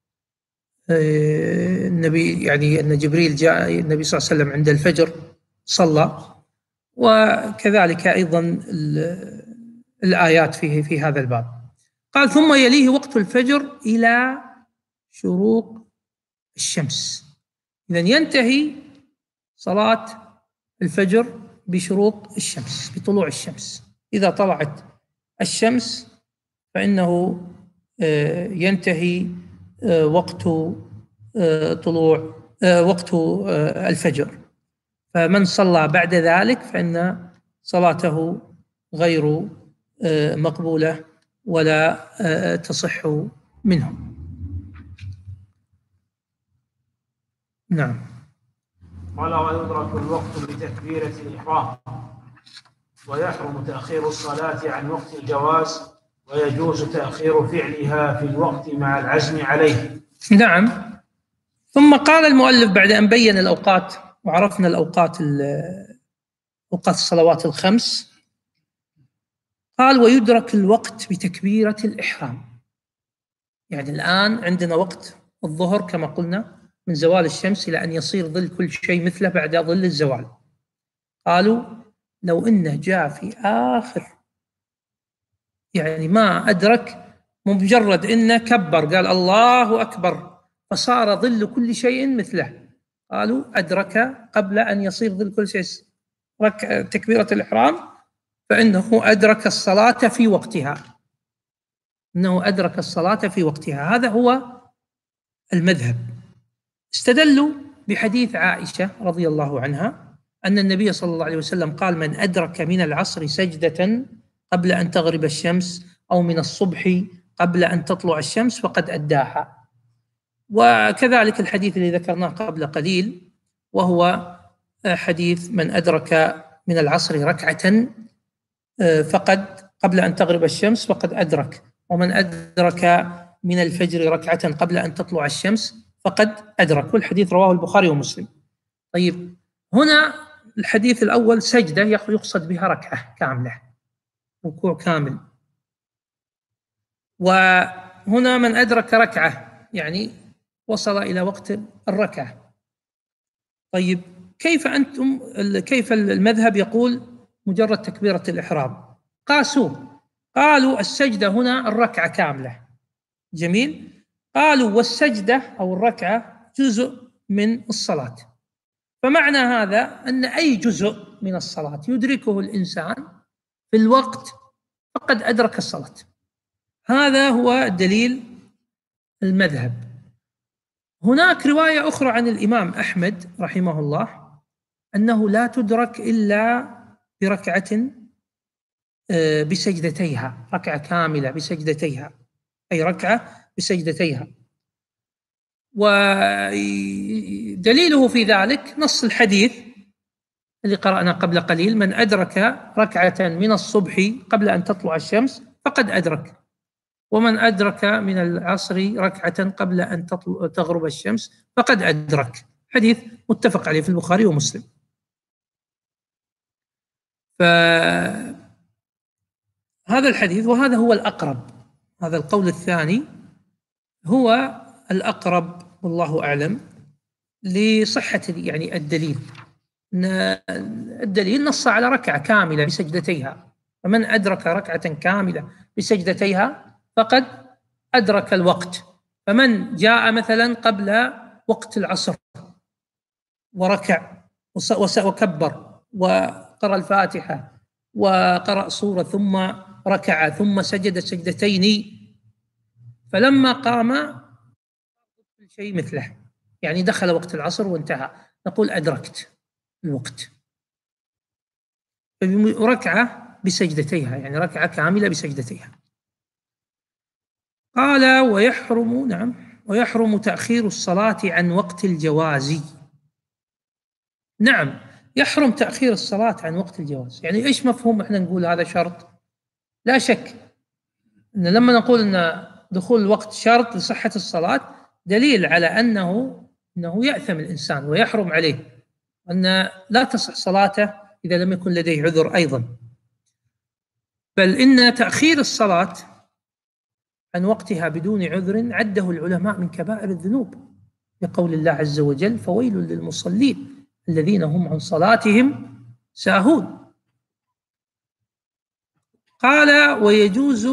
النبي يعني أن جبريل جاء النبي صلى الله عليه وسلم عند الفجر صلى، وكذلك أيضا الآيات في هذا الباب. قال ثم يليه وقت الفجر إلى شروق الشمس. إذن ينتهي صلاة الفجر بشروق الشمس، بطلوع الشمس. إذا طلعت الشمس فإنه ينتهي وقت وقت الفجر. فمن صلى بعد ذلك فإن صلاته غير مقبولة ولا تصح منه. نعم. قال ويدرك الوقت بتكبيرة الإحرام، ويحرم تأخير الصلاة عن وقت الجواز، ويجوز تأخير فعلها في الوقت مع العزم عليه. نعم. ثم قال المؤلف بعد أن بين الأوقات وعرفنا أوقات الصلوات الخمس، قال ويدرك الوقت بتكبيرة الإحرام. يعني الآن عندنا وقت الظهر كما قلنا من زوال الشمس إلى أن يصير ظل كل شيء مثله بعد ظل الزوال. قالوا لو إنه جاء في آخر، يعني ما أدرك، مجرد إنه كبر قال الله أكبر فصار ظل كل شيء مثله، قالوا أدرك قبل أن يصير ظل كل شيء تكبيرة الإحرام، فإنه أدرك الصلاة في وقتها. إنه أدرك الصلاة في وقتها. هذا هو المذهب. استدلوا بحديث عائشة رضي الله عنها أن النبي صلى الله عليه وسلم قال من أدرك من العصر سجدة قبل أن تغرب الشمس أو من الصبح قبل أن تطلع الشمس فقد أداها. وكذلك الحديث الذي ذكرناه قبل قليل وهو حديث من أدرك من العصر ركعة فقد قبل أن تغرب الشمس فقد أدرك، ومن أدرك من الفجر ركعة قبل أن تطلع الشمس فقد أدرك. والحديث رواه البخاري ومسلم. طيب هنا الحديث الأول سجدة يقصد بها ركعة كاملة، ركوع كامل. وهنا من أدرك ركعة يعني وصل إلى وقت الركعة. طيب كيف المذهب يقول مجرد تكبيرة الإحرام؟ قالوا السجدة هنا الركعة كاملة. جميل. قالوا والسجدة أو الركعة جزء من الصلاة، فمعنى هذا أن أي جزء من الصلاة يدركه الإنسان في الوقت فقد أدرك الصلاة. هذا هو دليل المذهب. هناك رواية أخرى عن الإمام أحمد رحمه الله أنه لا تدرك إلا بركعة بسجدتيها، ركعة كاملة بسجدتيها، أي ركعة بسجدتيها. ودليله في ذلك نص الحديث اللي قرأنا قبل قليل من أدرك ركعة من الصبح قبل أن تطلع الشمس فقد أدرك، ومن أدرك من العصر ركعة قبل أن تغرب الشمس فقد أدرك. حديث متفق عليه في البخاري ومسلم. فهذا الحديث وهذا هو الأقرب، هذا القول الثاني هو الأقرب والله أعلم لصحة يعني الدليل. الدليل نص على ركعة كاملة بسجدتيها، فمن أدرك ركعة كاملة بسجدتيها فقد أدرك الوقت. فمن جاء مثلا قبل وقت العصر وركع وكبر وقرأ الفاتحة وقرأ سورة ثم ركع ثم سجد سجدتين، فلما قام كل شيء مثله، يعني دخل وقت العصر وانتهى، نقول أدركت الوقت. ركعة بسجدتيها، يعني ركعة كاملة بسجدتيها. قال ويحرم تأخير الصلاة عن وقت الجواز. نعم، يحرم تأخير الصلاة عن وقت الجواز. يعني إيش مفهوم إحنا نقول هذا شرط؟ لا شك أن لما نقول أن دخول الوقت شرط لصحة الصلاة دليل على أنه يأثم الإنسان ويحرم عليه، أن لا تصح صلاته إذا لم يكن لديه عذر أيضا. بل إن تأخير الصلاة عن وقتها بدون عذر عده العلماء من كبائر الذنوب، بقول الله عز وجل: فويل للمصلين الذين هم عن صلاتهم ساهون. قال: ويجوز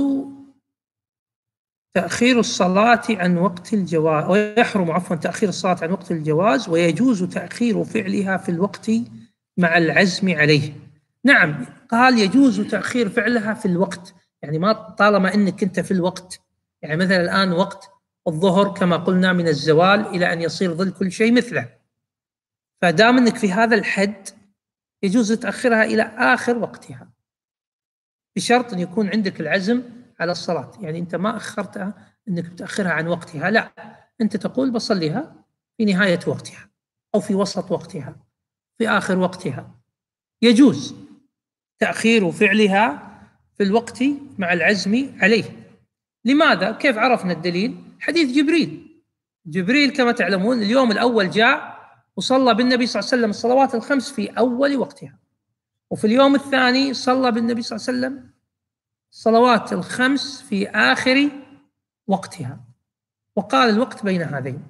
تأخير الصلاة عن وقت الجواز، ويحرم تأخير الصلاة عن وقت الجواز، ويجوز تأخير فعلها في الوقت مع العزم عليه. نعم، قال يجوز تأخير فعلها في الوقت، يعني ما طالما أنك أنت في الوقت، يعني مثلا الآن وقت الظهر كما قلنا من الزوال إلى أن يصير ظل كل شيء مثله، فدام أنك في هذا الحد يجوز تأخرها إلى آخر وقتها، بشرط أن يكون عندك العزم على الصلاة. يعني أنت ما أخرتها أنك بتأخرها عن وقتها، لا، أنت تقول بصليها في نهاية وقتها أو في وسط وقتها في آخر وقتها. يجوز تأخير فعلها في الوقت مع العزم عليه. لماذا؟ كيف عرفنا الدليل؟ حديث جبريل كما تعلمون اليوم الأول جاء وصلى بالنبي صلى الله عليه وسلم الصلوات الخمس في أول وقتها، وفي اليوم الثاني صلى بالنبي صلى الله عليه وسلم الصلوات الخمس في آخر وقتها، وقال الوقت بين هذين.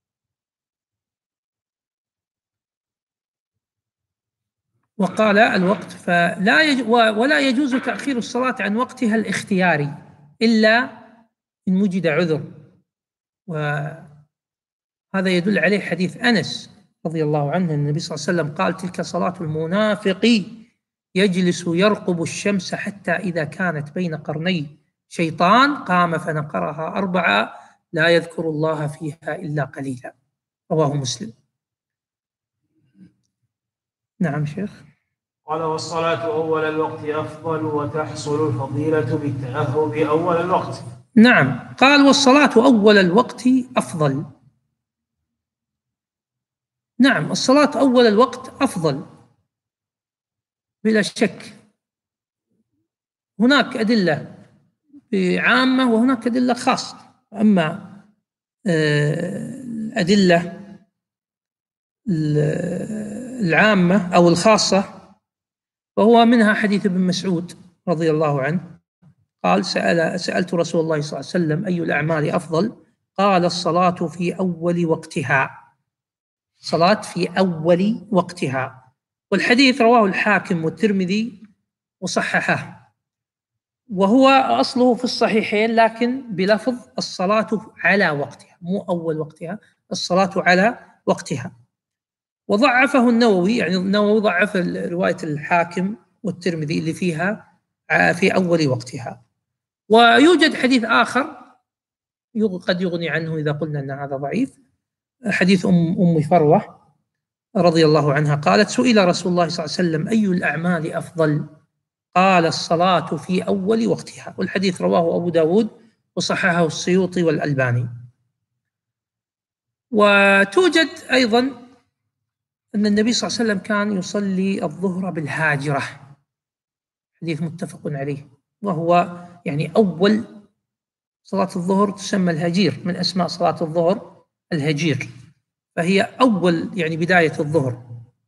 وقال الوقت ولا يجوز تأخير الصلاة عن وقتها الاختياري إلا إن وجد عذر، وهذا يدل عليه حديث أنس رضي الله عنه النبي صلى الله عليه وسلم قال: تلك صلاة المنافق يجلس يرقب الشمس حتى إذا كانت بين قرني شيطان قام فنقرها 4 لا يذكر الله فيها إلا قليلا. رواه مسلم. نعم شيخ. قال: والصلاة أول الوقت أفضل وتحصل الفضيلة بالتأهب أول الوقت. نعم، قال: والصلاة أول الوقت أفضل. نعم، الصلاة أول الوقت أفضل بلا شك. هناك أدلة عامة وهناك أدلة خاصة. أما الأدلة العامة أو الخاصة فهو منها حديث ابن مسعود رضي الله عنه قال: سألت رسول الله صلى الله عليه وسلم: أي الأعمال أفضل؟ قال: الصلاة في أول وقتها. صلاة في أول وقتها. والحديث رواه الحاكم والترمذي وصححه، وهو أصله في الصحيحين لكن بلفظ الصلاة على وقتها، مو أول وقتها، الصلاة على وقتها. وضعفه النووي، يعني النووي ضعف رواية الحاكم والترمذي اللي فيها في أول وقتها. ويوجد حديث آخر قد يغني عنه إذا قلنا أن هذا ضعيف، حديث أم فروة رضي الله عنها قالت: سئل رسول الله صلى الله عليه وسلم: أي الأعمال أفضل؟ قال: الصلاة في أول وقتها. والحديث رواه أبو داود وصححه السيوطي والألباني. وتوجد أيضا أن النبي صلى الله عليه وسلم كان يصلي الظهر بالهاجرة، حديث متفق عليه، وهو يعني أول صلاة الظهر تسمى الهجير، من أسماء صلاة الظهر الهجير، فهي أول يعني بداية الظهر.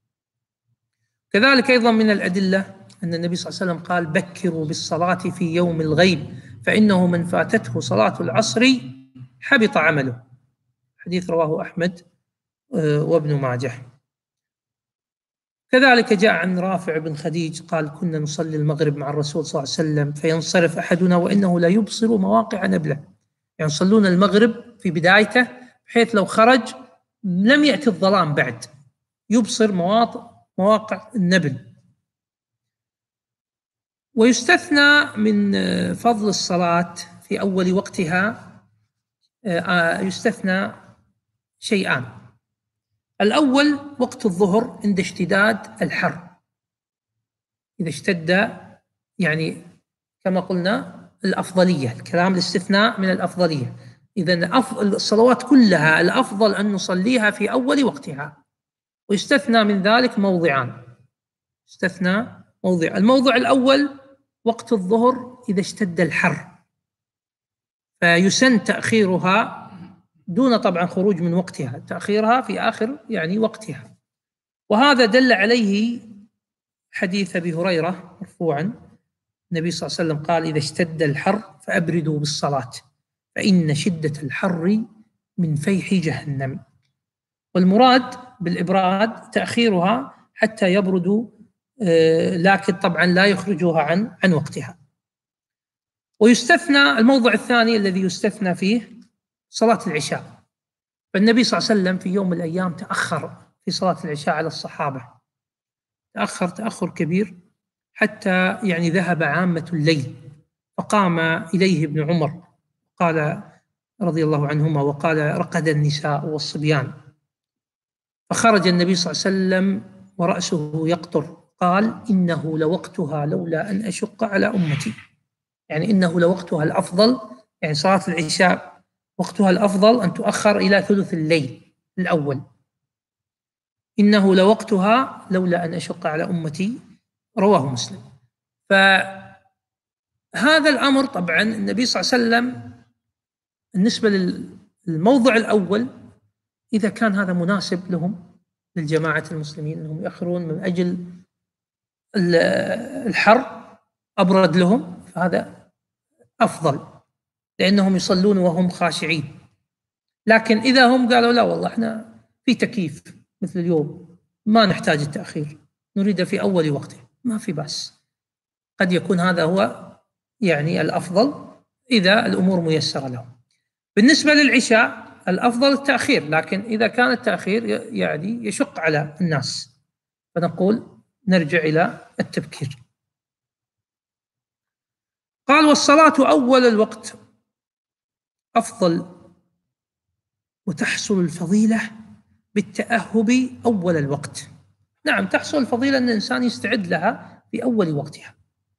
كذلك أيضا من الأدلة أن النبي صلى الله عليه وسلم قال: بكروا بالصلاة في يوم الغيب فإنه من فاتته صلاة العصر حبط عمله، حديث رواه أحمد وابن ماجه. كذلك جاء عن رافع بن خديج قال: كنا نصلي المغرب مع الرسول صلى الله عليه وسلم فينصرف أحدنا وإنه لا يبصر مواقع نبله، يعني يصلون المغرب في بدايته بحيث لو خرج لم يأتي الظلام بعد، يبصر مواقع النبل. ويستثنى من فضل الصلاة في أول وقتها يستثنى شيئان. الأول وقت الظهر عند اشتداد الحر، إذا اشتد يعني كما قلنا الأفضلية، الكلام الاستثناء من الأفضلية. إذن الصلوات كلها الأفضل أن نصليها في أول وقتها. ويستثنى من ذلك موضعان، استثنى موضع. الموضع الأول وقت الظهر إذا اشتد الحر، فيسن تأخيرها دون طبعا خروج من وقتها، تأخيرها في آخر يعني وقتها. وهذا دل عليه حديث أبي هريرة مرفوعا، النبي صلى الله عليه وسلم قال: إذا اشتد الحر فأبردوا بالصلاة فإن شدة الحر من فيح جهنم. والمراد بالإبراد تأخيرها حتى يبردوا، لكن طبعا لا يخرجوها عن وقتها. ويستثنى الموضع الثاني الذي يستثنى فيه صلاة العشاء. فالنبي صلى الله عليه وسلم في يوم من الأيام تأخر في صلاة العشاء على الصحابة، تأخر كبير حتى يعني ذهب عامة الليل، فقام إليه ابن عمر قال رضي الله عنهما وقال: رقد النساء والصبيان. فخرج النبي صلى الله عليه وسلم ورأسه يقطر، قال: إنه لوقتها لولا أن أشق على أمتي. يعني إنه لوقتها الأفضل، يعني صلاة العشاء وقتها الأفضل أن تؤخر إلى ثلث الليل الأول. إنه لوقتها لولا أن أشق على أمتي، رواه مسلم. فهذا الأمر طبعا النبي صلى الله عليه وسلم بالنسبة للموضع الأول، إذا كان هذا مناسب لهم للجماعة المسلمين أنهم يأخرون من أجل الحر أبرد لهم، فهذا أفضل لأنهم يصلون وهم خاشعين. لكن إذا هم قالوا لا والله احنا في تكييف مثل اليوم ما نحتاج التأخير، نريد في أول وقته، ما في بأس. قد يكون هذا هو يعني الأفضل إذا الأمور ميسرة لهم. بالنسبة للعشاء الأفضل التأخير، لكن إذا كان التأخير يعني يشق على الناس فنقول نرجع إلى التبكير. قال: والصلاة أول الوقت أفضل، وتحصل الفضيلة بالتأهب أول الوقت. نعم، تحصل الفضيلة أن الإنسان يستعد لها في أول وقتها.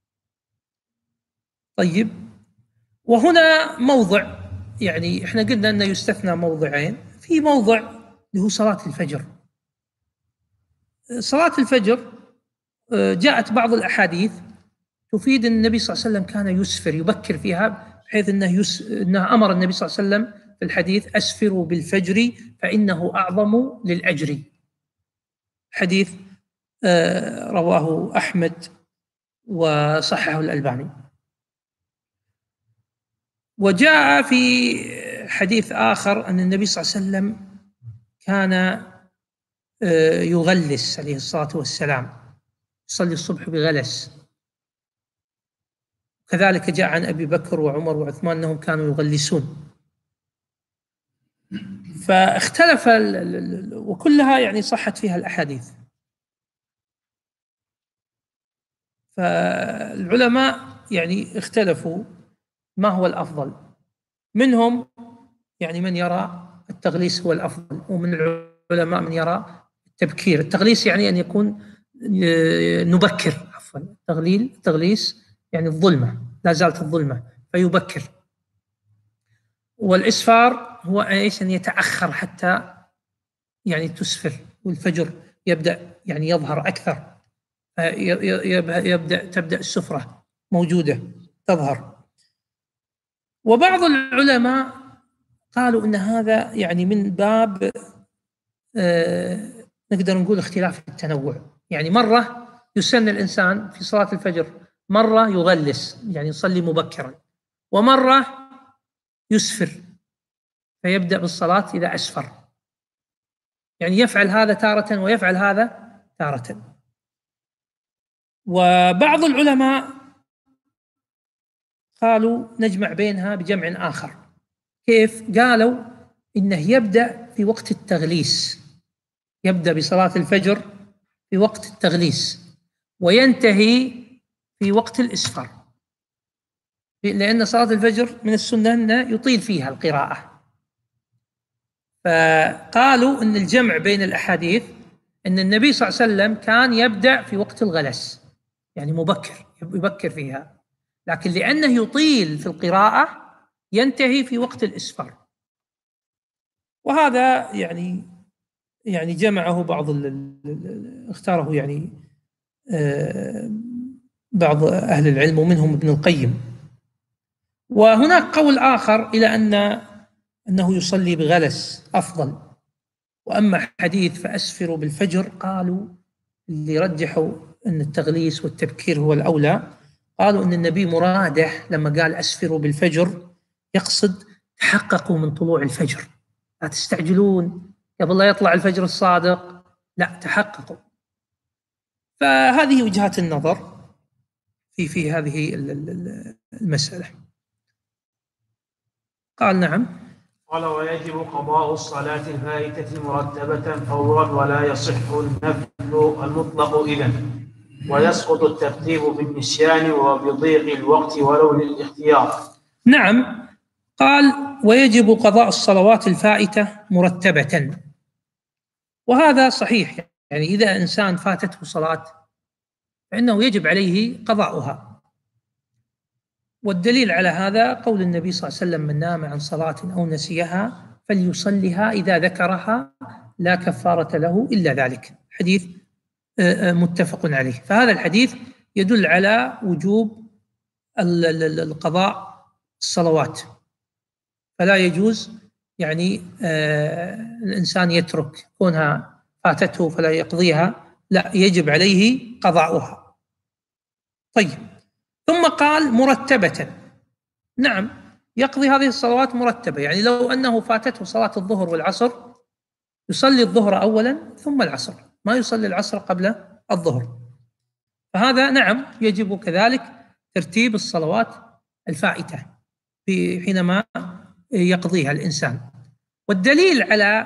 طيب، وهنا موضع، يعني احنا قلنا أنه يستثنى موضعين. في موضع اللي هو صلاة الفجر. صلاة الفجر جاءت بعض الأحاديث تفيد أن النبي صلى الله عليه وسلم كان يسفر، يبكر فيها، بحيث أنه أمر النبي صلى الله عليه وسلم في الحديث: أسفروا بالفجر فإنه أعظم للأجر. حديث رواه أحمد وصححه الألباني. وجاء في حديث آخر أن النبي صلى الله عليه وسلم كان يغلس عليه الصلاة والسلام، يصلي الصبح بغلس. كذلك جاء عن أبي بكر وعمر وعثمان أنهم كانوا يغلسون. فاختلف وكلها يعني صحت فيها الأحاديث. فالعلماء يعني اختلفوا ما هو الأفضل. منهم يعني من يرى التغليس هو الأفضل، ومن العلماء من يرى التبكير. التغليس يعني أن يكون نبكر، عفوا، التغليس يعني الظلمة، لا زالت الظلمة فيبكر. والإسفار هو إيش؟ أن يتأخر حتى يعني تسفر والفجر يبدأ يعني يظهر أكثر، تبدأ السفرة موجودة تظهر. وبعض العلماء قالوا أن هذا يعني من باب نقدر نقول اختلاف التنوع. يعني مرة يسن الإنسان في صلاة الفجر، مرة يغلس يعني يصلي مبكرا، ومرة يسفر فيبدأ بالصلاة إذا أسفر، يعني يفعل هذا تارة ويفعل هذا تارة. وبعض العلماء قالوا نجمع بينها بجمع آخر، كيف؟ قالوا إنه يبدأ في وقت التغليس، يبدأ بصلاة الفجر في وقت التغليس وينتهي في وقت الإسفار، لأن صلاة الفجر من السنة أنه يطيل فيها القراءة. فقالوا أن الجمع بين الأحاديث أن النبي صلى الله عليه وسلم كان يبدأ في وقت الغلس، يعني مبكر، يبكر فيها، لكن لأنه يطيل في القراءة ينتهي في وقت الإسفار. وهذا يعني جمعه بعض اختاره يعني بعض أهل العلم ومنهم ابن القيم. وهناك قول آخر إلى أنه يصلي بغلس أفضل. وأما حديث فأسفروا بالفجر، قالوا اللي رجحوا أن التغليس والتبكير هو الأولى، قالوا أن النبي مراده لما قال أسفروا بالفجر يقصد تحققوا من طلوع الفجر، لا تستعجلون قبل لا يطلع الفجر الصادق، لا تحققوا. فهذه وجهات النظر في هذه المسألة. قال نعم. قال ويجب قضاء الصلاة الفائتة مرتبة فورا ولا يصح النفل المطلق إذن، ويسقط الترتيب بالنسيان وبضيق الوقت ولو للاختيار. نعم، قال ويجب قضاء الصلوات الفائتة مرتبة، وهذا صحيح، يعني إذا إنسان فاتته صلاة فإنه يجب عليه قضاؤها. والدليل على هذا قول النبي صلى الله عليه وسلم من نام عن صلاة أو نسيها فليصلها إذا ذكرها لا كفارة له إلا ذلك، حديث متفق عليه. فهذا الحديث يدل على وجوب القضاء الصلوات، فلا يجوز يعني الإنسان يترك كونها فاتته فلا يقضيها، لا، يجب عليه قضاؤها. طيب، ثم قال مرتبة. نعم، يقضي هذه الصلوات مرتبة، يعني لو أنه فاتته صلاة الظهر والعصر يصلي الظهر أولا ثم العصر، ما يصلي العصر قبل الظهر. فهذا نعم يجب كذلك ترتيب الصلوات الفائتة حينما يقضيها الإنسان. والدليل على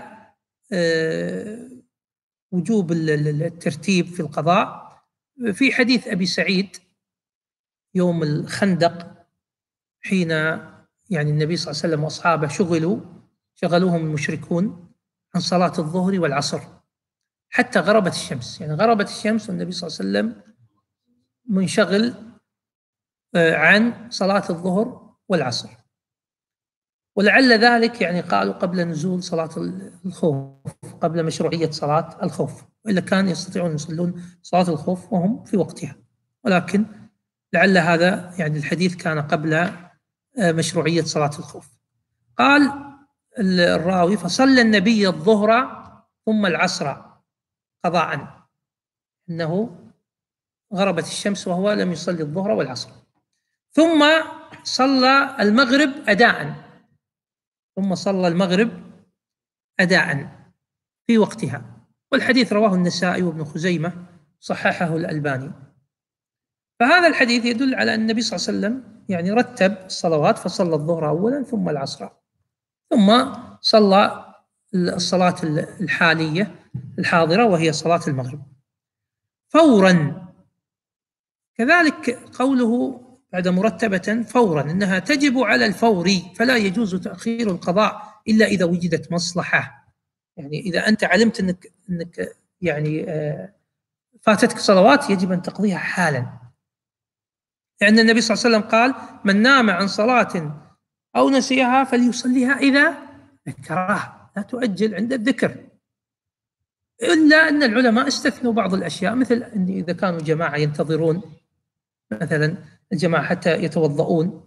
وجوب الترتيب في القضاء في حديث أبي سعيد يوم الخندق، حين يعني النبي صلى الله عليه وسلم وأصحابه شغلوهم المشركون عن صلاة الظهر والعصر حتى غربت الشمس، يعني غربت الشمس والنبي صلى الله عليه وسلم منشغل عن صلاة الظهر والعصر. ولعل ذلك يعني قالوا قبل نزول صلاة الخوف، قبل مشروعية صلاة الخوف، وإلا كان يستطيعون يصلون صلاة الخوف وهم في وقتها، ولكن لعل هذا يعني الحديث كان قبل مشروعية صلاة الخوف. قال الراوي فصلى النبي الظهر ثم العصر قضاء، إنه غربت الشمس وهو لم يصلي الظهر والعصر، ثم صلى المغرب أداء، ثم صلى المغرب أداء في وقتها. والحديث رواه النسائي وابن خزيمة، صححه الألباني. فهذا الحديث يدل على أن النبي صلى الله عليه وسلم يعني رتب الصلوات، فصلى الظهر أولا ثم العصر، ثم صلى الصلاة الحالية الحاضرة وهي صلاة المغرب فورا. كذلك قوله بعد مرتبة فورا إنها تجب على الفور، فلا يجوز تأخير القضاء إلا إذا وجدت مصلحة. يعني إذا أنت علمت أنك يعني فاتتك صلوات يجب أن تقضيها حالا، لأن النبي صلى الله عليه وسلم قال من نام عن صلاة أو نسيها فليصليها إذا ذكرها، لا تؤجل عند الذكر. إلا أن العلماء استثنوا بعض الأشياء، مثل أن إذا كانوا جماعة ينتظرون مثلا الجماعة حتى يتوضؤون،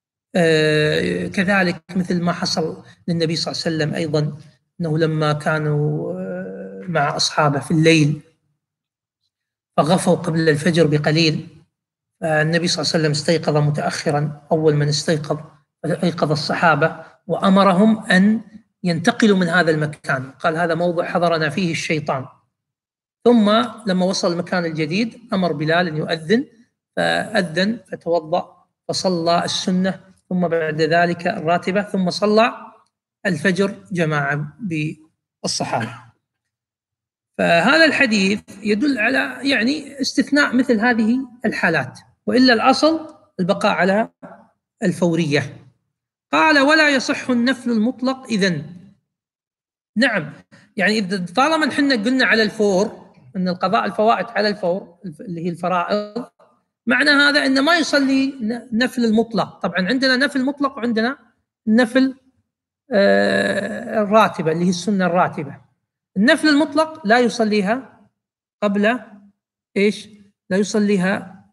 كذلك مثل ما حصل للنبي صلى الله عليه وسلم أيضا أنه لما كانوا مع أصحابه في الليل فغفوا قبل الفجر بقليل، النبي صلى الله عليه وسلم استيقظ متأخرا، أول من استيقظ أيقظ الصحابة وأمرهم أن ينتقلوا من هذا المكان، قال هذا موضع حضرنا فيه الشيطان. ثم لما وصل المكان الجديد أمر بلال أن يؤذن، فأذن فتوضأ فصلى السنة ثم بعد ذلك الراتبة، ثم صلى الفجر جماعة بالصحابة. فهذا الحديث يدل على يعني استثناء مثل هذه الحالات، وإلا الأصل البقاء على الفورية. قال ولا يصح النفل المطلق إذن. نعم، يعني طالما نحن قلنا على الفور أن القضاء الفوائد على الفور اللي هي الفرائض، معنى هذا أنه ما يصلي نفل المطلق. طبعا عندنا نفل مطلق وعندنا نفل الراتبة اللي هي السنة الراتبة. النفل المطلق لا يصليها قبل إيش؟ لا يصليها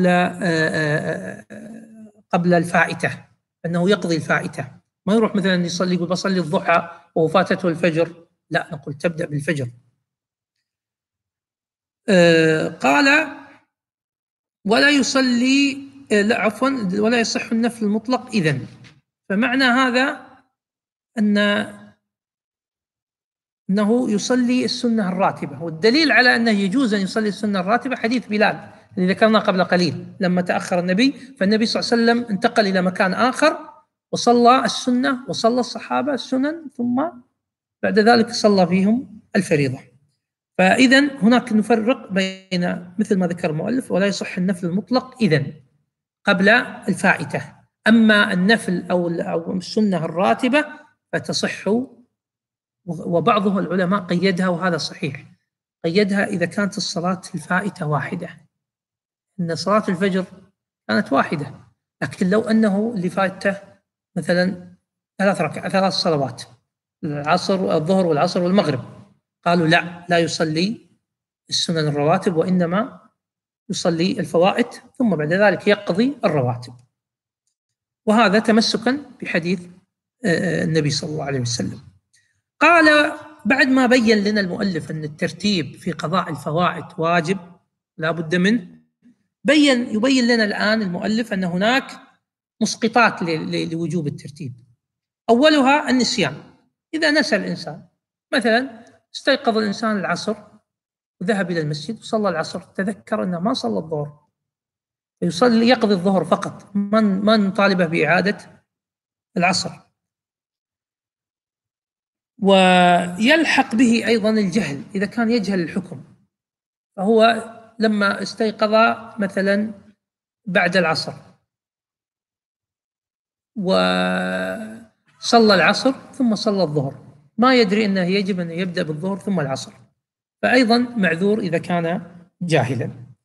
قبل الفائتة، أنه يقضي الفائتة. ما يروح مثلا يصلي يقول بصلي الضحى وفاتته الفجر، لا، نقول تبدأ بالفجر. قال ولا يصلي ولا يصح النفل المطلق إذن. فمعنى هذا أنه يصلي السنة الراتبة. والدليل على أنه يجوز أن يصلي السنة الراتبة حديث بلال الذي ذكرناه قبل قليل، لما تأخر النبي فالنبي صلى الله عليه وسلم انتقل إلى مكان آخر وصلى السنة وصلى الصحابة السنن، ثم بعد ذلك صلى فيهم الفريضة. فإذن هناك نفرق بين مثل ما ذكر المؤلف ولا يصح النفل المطلق إذن قبل الفائتة. أما النفل أو السنة الراتبة فتصح، وبعضهم العلماء قيدها وهذا صحيح، قيدها إذا كانت الصلاة الفائتة واحدة، إن صلاة الفجر كانت واحدة، لكن لو أنه اللي فاته مثلا 3 صلوات، العصر والظهر والعصر والمغرب، قالوا لا يصلي السنن الرواتب وإنما يصلي الفوائد ثم بعد ذلك يقضي الرواتب. وهذا تمسكا بحديث النبي صلى الله عليه وسلم. قال بعد ما بين لنا المؤلف أن الترتيب في قضاء الفوائد واجب لا بد منه، يبين لنا الآن المؤلف أن هناك مسقطات لوجوب الترتيب. أولها النسيان. إذا نسى الإنسان، مثلا استيقظ الإنسان العصر وذهب إلى المسجد وصلى العصر، تذكر أنه ما صلى الظهر، يقضي الظهر فقط، ما نطالبه بإعادة العصر. ويلحق به أيضا الجهل، إذا كان يجهل الحكم، فهو لما استيقظ مثلا بعد العصر وصلى العصر ثم صلى الظهر، ما يدري أنه يجب أن يبدأ بالظهر ثم العصر، فأيضا معذور إذا كان جاهلا.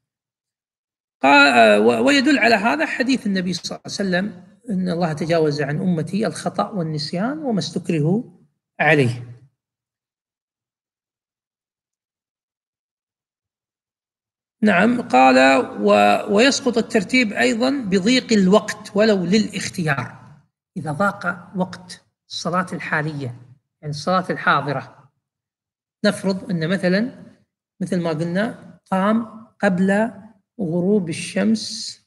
ويدل على هذا حديث النبي صلى الله عليه وسلم أن الله تجاوز عن أمتي الخطأ والنسيان وما استكرهوا عليه. نعم. قال ويسقط الترتيب أيضا بضيق الوقت ولو للاختيار. إذا ضاق وقت الصلاة الحالية، يعني الصلاة الحاضرة، نفرض أن مثل ما قلنا قام قبل غروب الشمس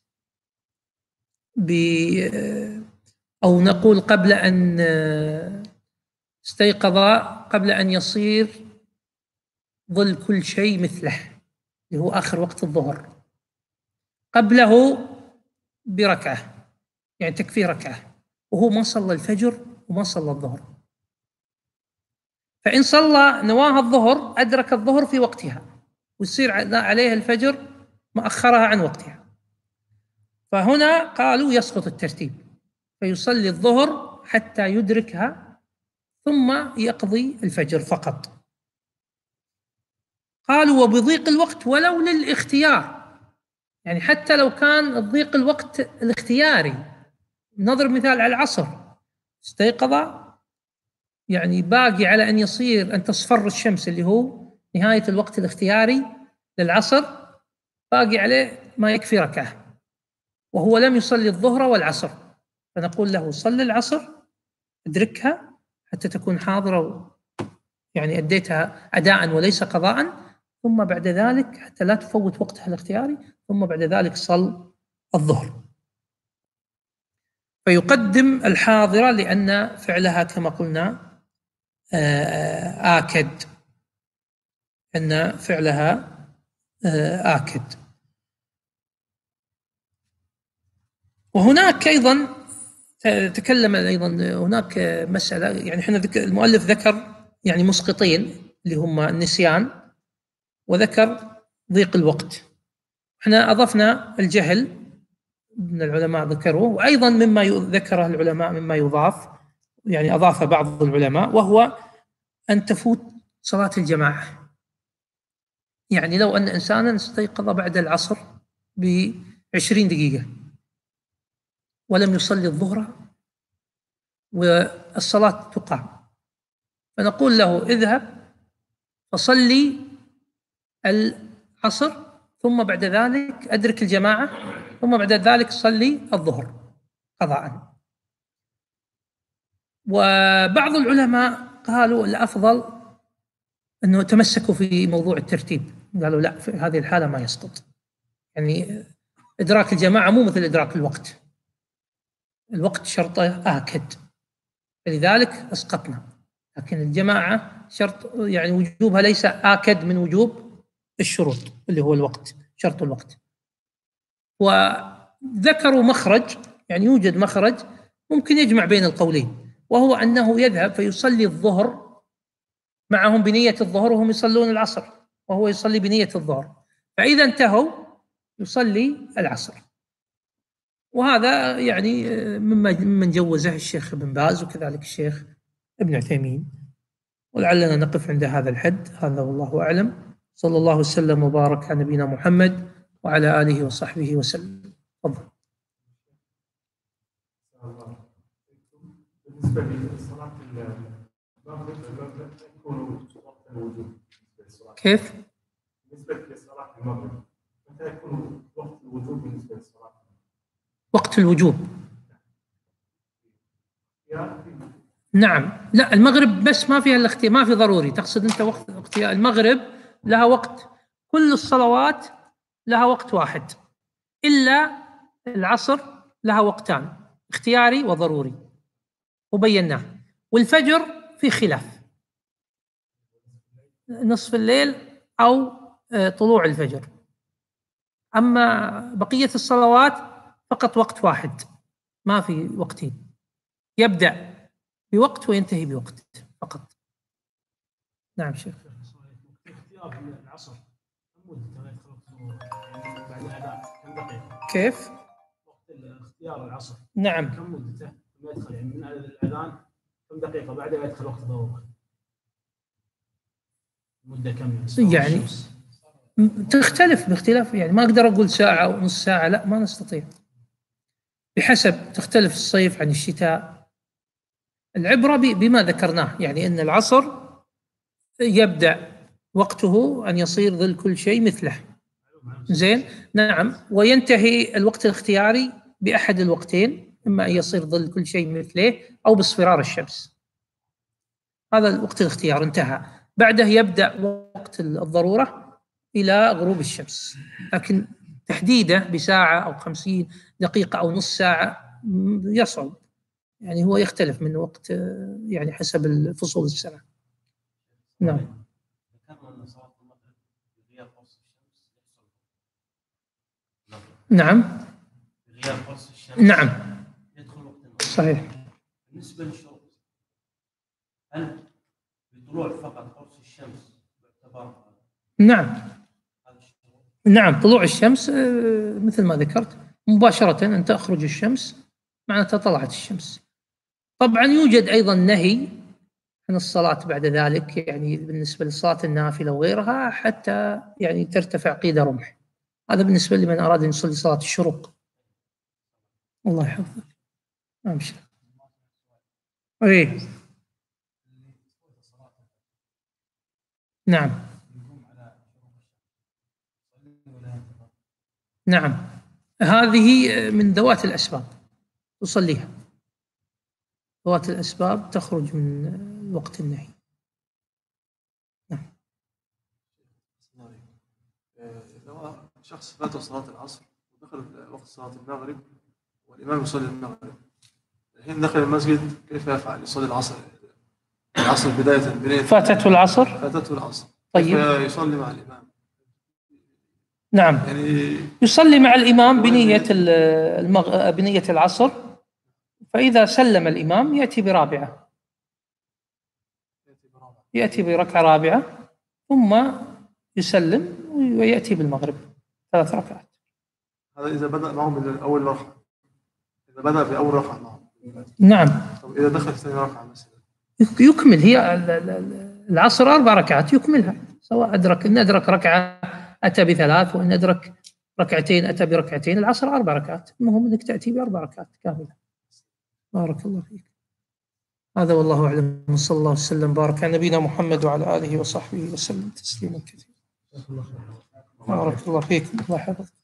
أو نقول قبل أن استيقظ قبل أن يصير ظل كل شيء مثله، اللي هو آخر وقت الظهر، قبله بركعة، يعني تكفي ركعة، وهو ما صلى الفجر وما صلى الظهر. فإن صلى نواه الظهر أدرك الظهر في وقتها ويصير عليه الفجر مؤخرها عن وقتها، فهنا قالوا يسقط الترتيب، فيصلي الظهر حتى يدركها ثم يقضي الفجر فقط. قالوا وبضيق الوقت ولو للاختيار، يعني حتى لو كان الضيق الوقت الاختياري. نضرب مثال على العصر، استيقظ يعني باقي على أن تصفر الشمس اللي هو نهاية الوقت الاختياري للعصر، باقي عليه ما يكفي ركعة وهو لم يصلي الظهر والعصر، فنقول له صلي العصر ادركها حتى تكون حاضرة، يعني أديتها أداء وليس قضاء، ثم بعد ذلك حتى لا تفوت وقتها الاختياري، ثم بعد ذلك صل الظهر. فيقدم الحاضرة لأن فعلها كما قلنا آكد، أن فعلها آكد. وهناك أيضا تكلم أيضا هناك مسألة، يعني احنا المؤلف ذكر يعني مسقطين اللي هم النسيان، وذكر ضيق الوقت. احنا أضفنا الجهل، من العلماء ذكروه، وأيضا مما ذكره العلماء مما يضاف، يعني أضاف بعض العلماء، وهو أن تفوت صلاة الجماعة. يعني لو أن إنسانا استيقظ بعد العصر ب20 دقيقة ولم يصلي الظهر والصلاة تقام، فنقول له اذهب فصلي العصر، ثم بعد ذلك أدرك الجماعة، ثم بعد ذلك صلي الظهر قضاء. وبعض العلماء قالوا الأفضل أنه تمسكوا في موضوع الترتيب، قالوا لا، في هذه الحالة ما يسقط. يعني إدراك الجماعة مو مثل إدراك الوقت، الوقت شرطه آكد، لذلك أسقطنا. لكن الجماعة شرط، يعني وجوبها ليس آكد من وجوب الشروط اللي هو الوقت، شرط الوقت. وذكروا مخرج، يعني يوجد مخرج ممكن يجمع بين القولين، وهو أنه يذهب فيصلي الظهر معهم بنية الظهر وهم يصلون العصر، وهو يصلي بنية الظهر، فإذا انتهوا يصلي العصر. وهذا يعني ممن جوزه الشيخ ابن باز وكذلك الشيخ ابن عثيمين. ولعلنا نقف عند هذا الحد، هذا والله أعلم. صلى الله وسلم وبارك على نبينا محمد وعلى آله وصحبه وسلم. تفضل. بالنسبة لصلاة المغرب يكون وقت الوجوب. كيف؟ بالنسبة لصلاة المغرب متى يكون وقت الوجوب بالنسبة للصلاة؟ وقت الوجوب؟ نعم، لا المغرب بس ما فيها الاختيار، ما في ضروري. تقصد أنت وقت اختيار المغرب لها وقت، كل الصلوات لها وقت واحد، إلا العصر لها وقتان، اختياري وضروري، وبيناه. والفجر في خلاف، نصف الليل أو طلوع الفجر. أما بقية الصلوات فقط وقت واحد، ما في وقتين، يبدأ بوقت وينتهي بوقت فقط. نعم شيخ. اختيار العصر مدة بعد الأذان كم دقيقة؟ كيف؟ وقت اختيار العصر نعم. كم مدته؟ ما يدخل يعني من الأذان كم دقيقة بعدها يدخل وقت الظهر؟ مدة كم يعني تختلف باختلاف، يعني ما أقدر أقول ساعة أو نص ساعة، لا ما نستطيع، بحسب، تختلف الصيف عن الشتاء. العبرة بما ذكرناه، يعني أن العصر يبدأ وقته أن يصير ظل كل شيء مثله، زين، نعم، وينتهي الوقت الاختياري بأحد الوقتين، إما أن يصير ظل كل شيء مثله أو باصفرار الشمس. هذا الوقت الاختيار انتهى، بعده يبدأ وقت الضرورة إلى غروب الشمس. لكن تحديده بساعة أو 50 دقيقة أو نص ساعة يصعب، يعني هو يختلف من وقت، يعني حسب فصول السنة. نعم. نعم. نعم. صحيح. بالنسبة للشروط، هل بطلوع فقط قرص الشمس يعتبر؟ نعم. نعم، طلوع الشمس مثل ما ذكرت مباشرة أن تخرج الشمس معناتها طلعت الشمس. طبعا يوجد أيضا نهي عن الصلاة بعد ذلك، يعني بالنسبة للصلاة النافلة وغيرها، حتى يعني ترتفع قيد رمح. هذا بالنسبة لمن أراد أن يصلي صلاة الشروق. الله يحفظك. نعم شيخ. أي نعم. نعم، هذه من ذوات الأسباب تصليها، ذوات الأسباب تخرج من وقت النهي. نعم. لو شخص فاته صلاة العصر ودخل وقت صلاة المغرب والإمام يصلي المغرب، الحين دخل المسجد، كيف يفعل؟ يصلي العصر بداية فاتته العصر. طيب. كيف يصلي مع الإمام؟ نعم، يعني يصلي مع الإمام بنية العصر، فإذا سلم الإمام يأتي برابعة، يأتي بركعة رابعة ثم يسلم ويأتي بالمغرب 3 ركعات. هذا إذا بدأ معهم من أول ركعة، إذا بدأ بأول ركعة معهم. نعم. طب إذا دخل ثاني ركعة مثلا يكمل، هي العصر 4 ركعات يكملها، سواء إن أدرك ركعة أتى ب3، وإن أدرك ركعتين أتى بركعتين. العصر 4 ركعات، المهم أنك تأتي ب4 ركعات كاملة. بارك الله فيك. هذا والله أعلم، صلى الله وسلم بارك على نبينا محمد وعلى آله وصحبه وسلم تسليما كثيرا. بارك الله فيكم، الله يحفظكم.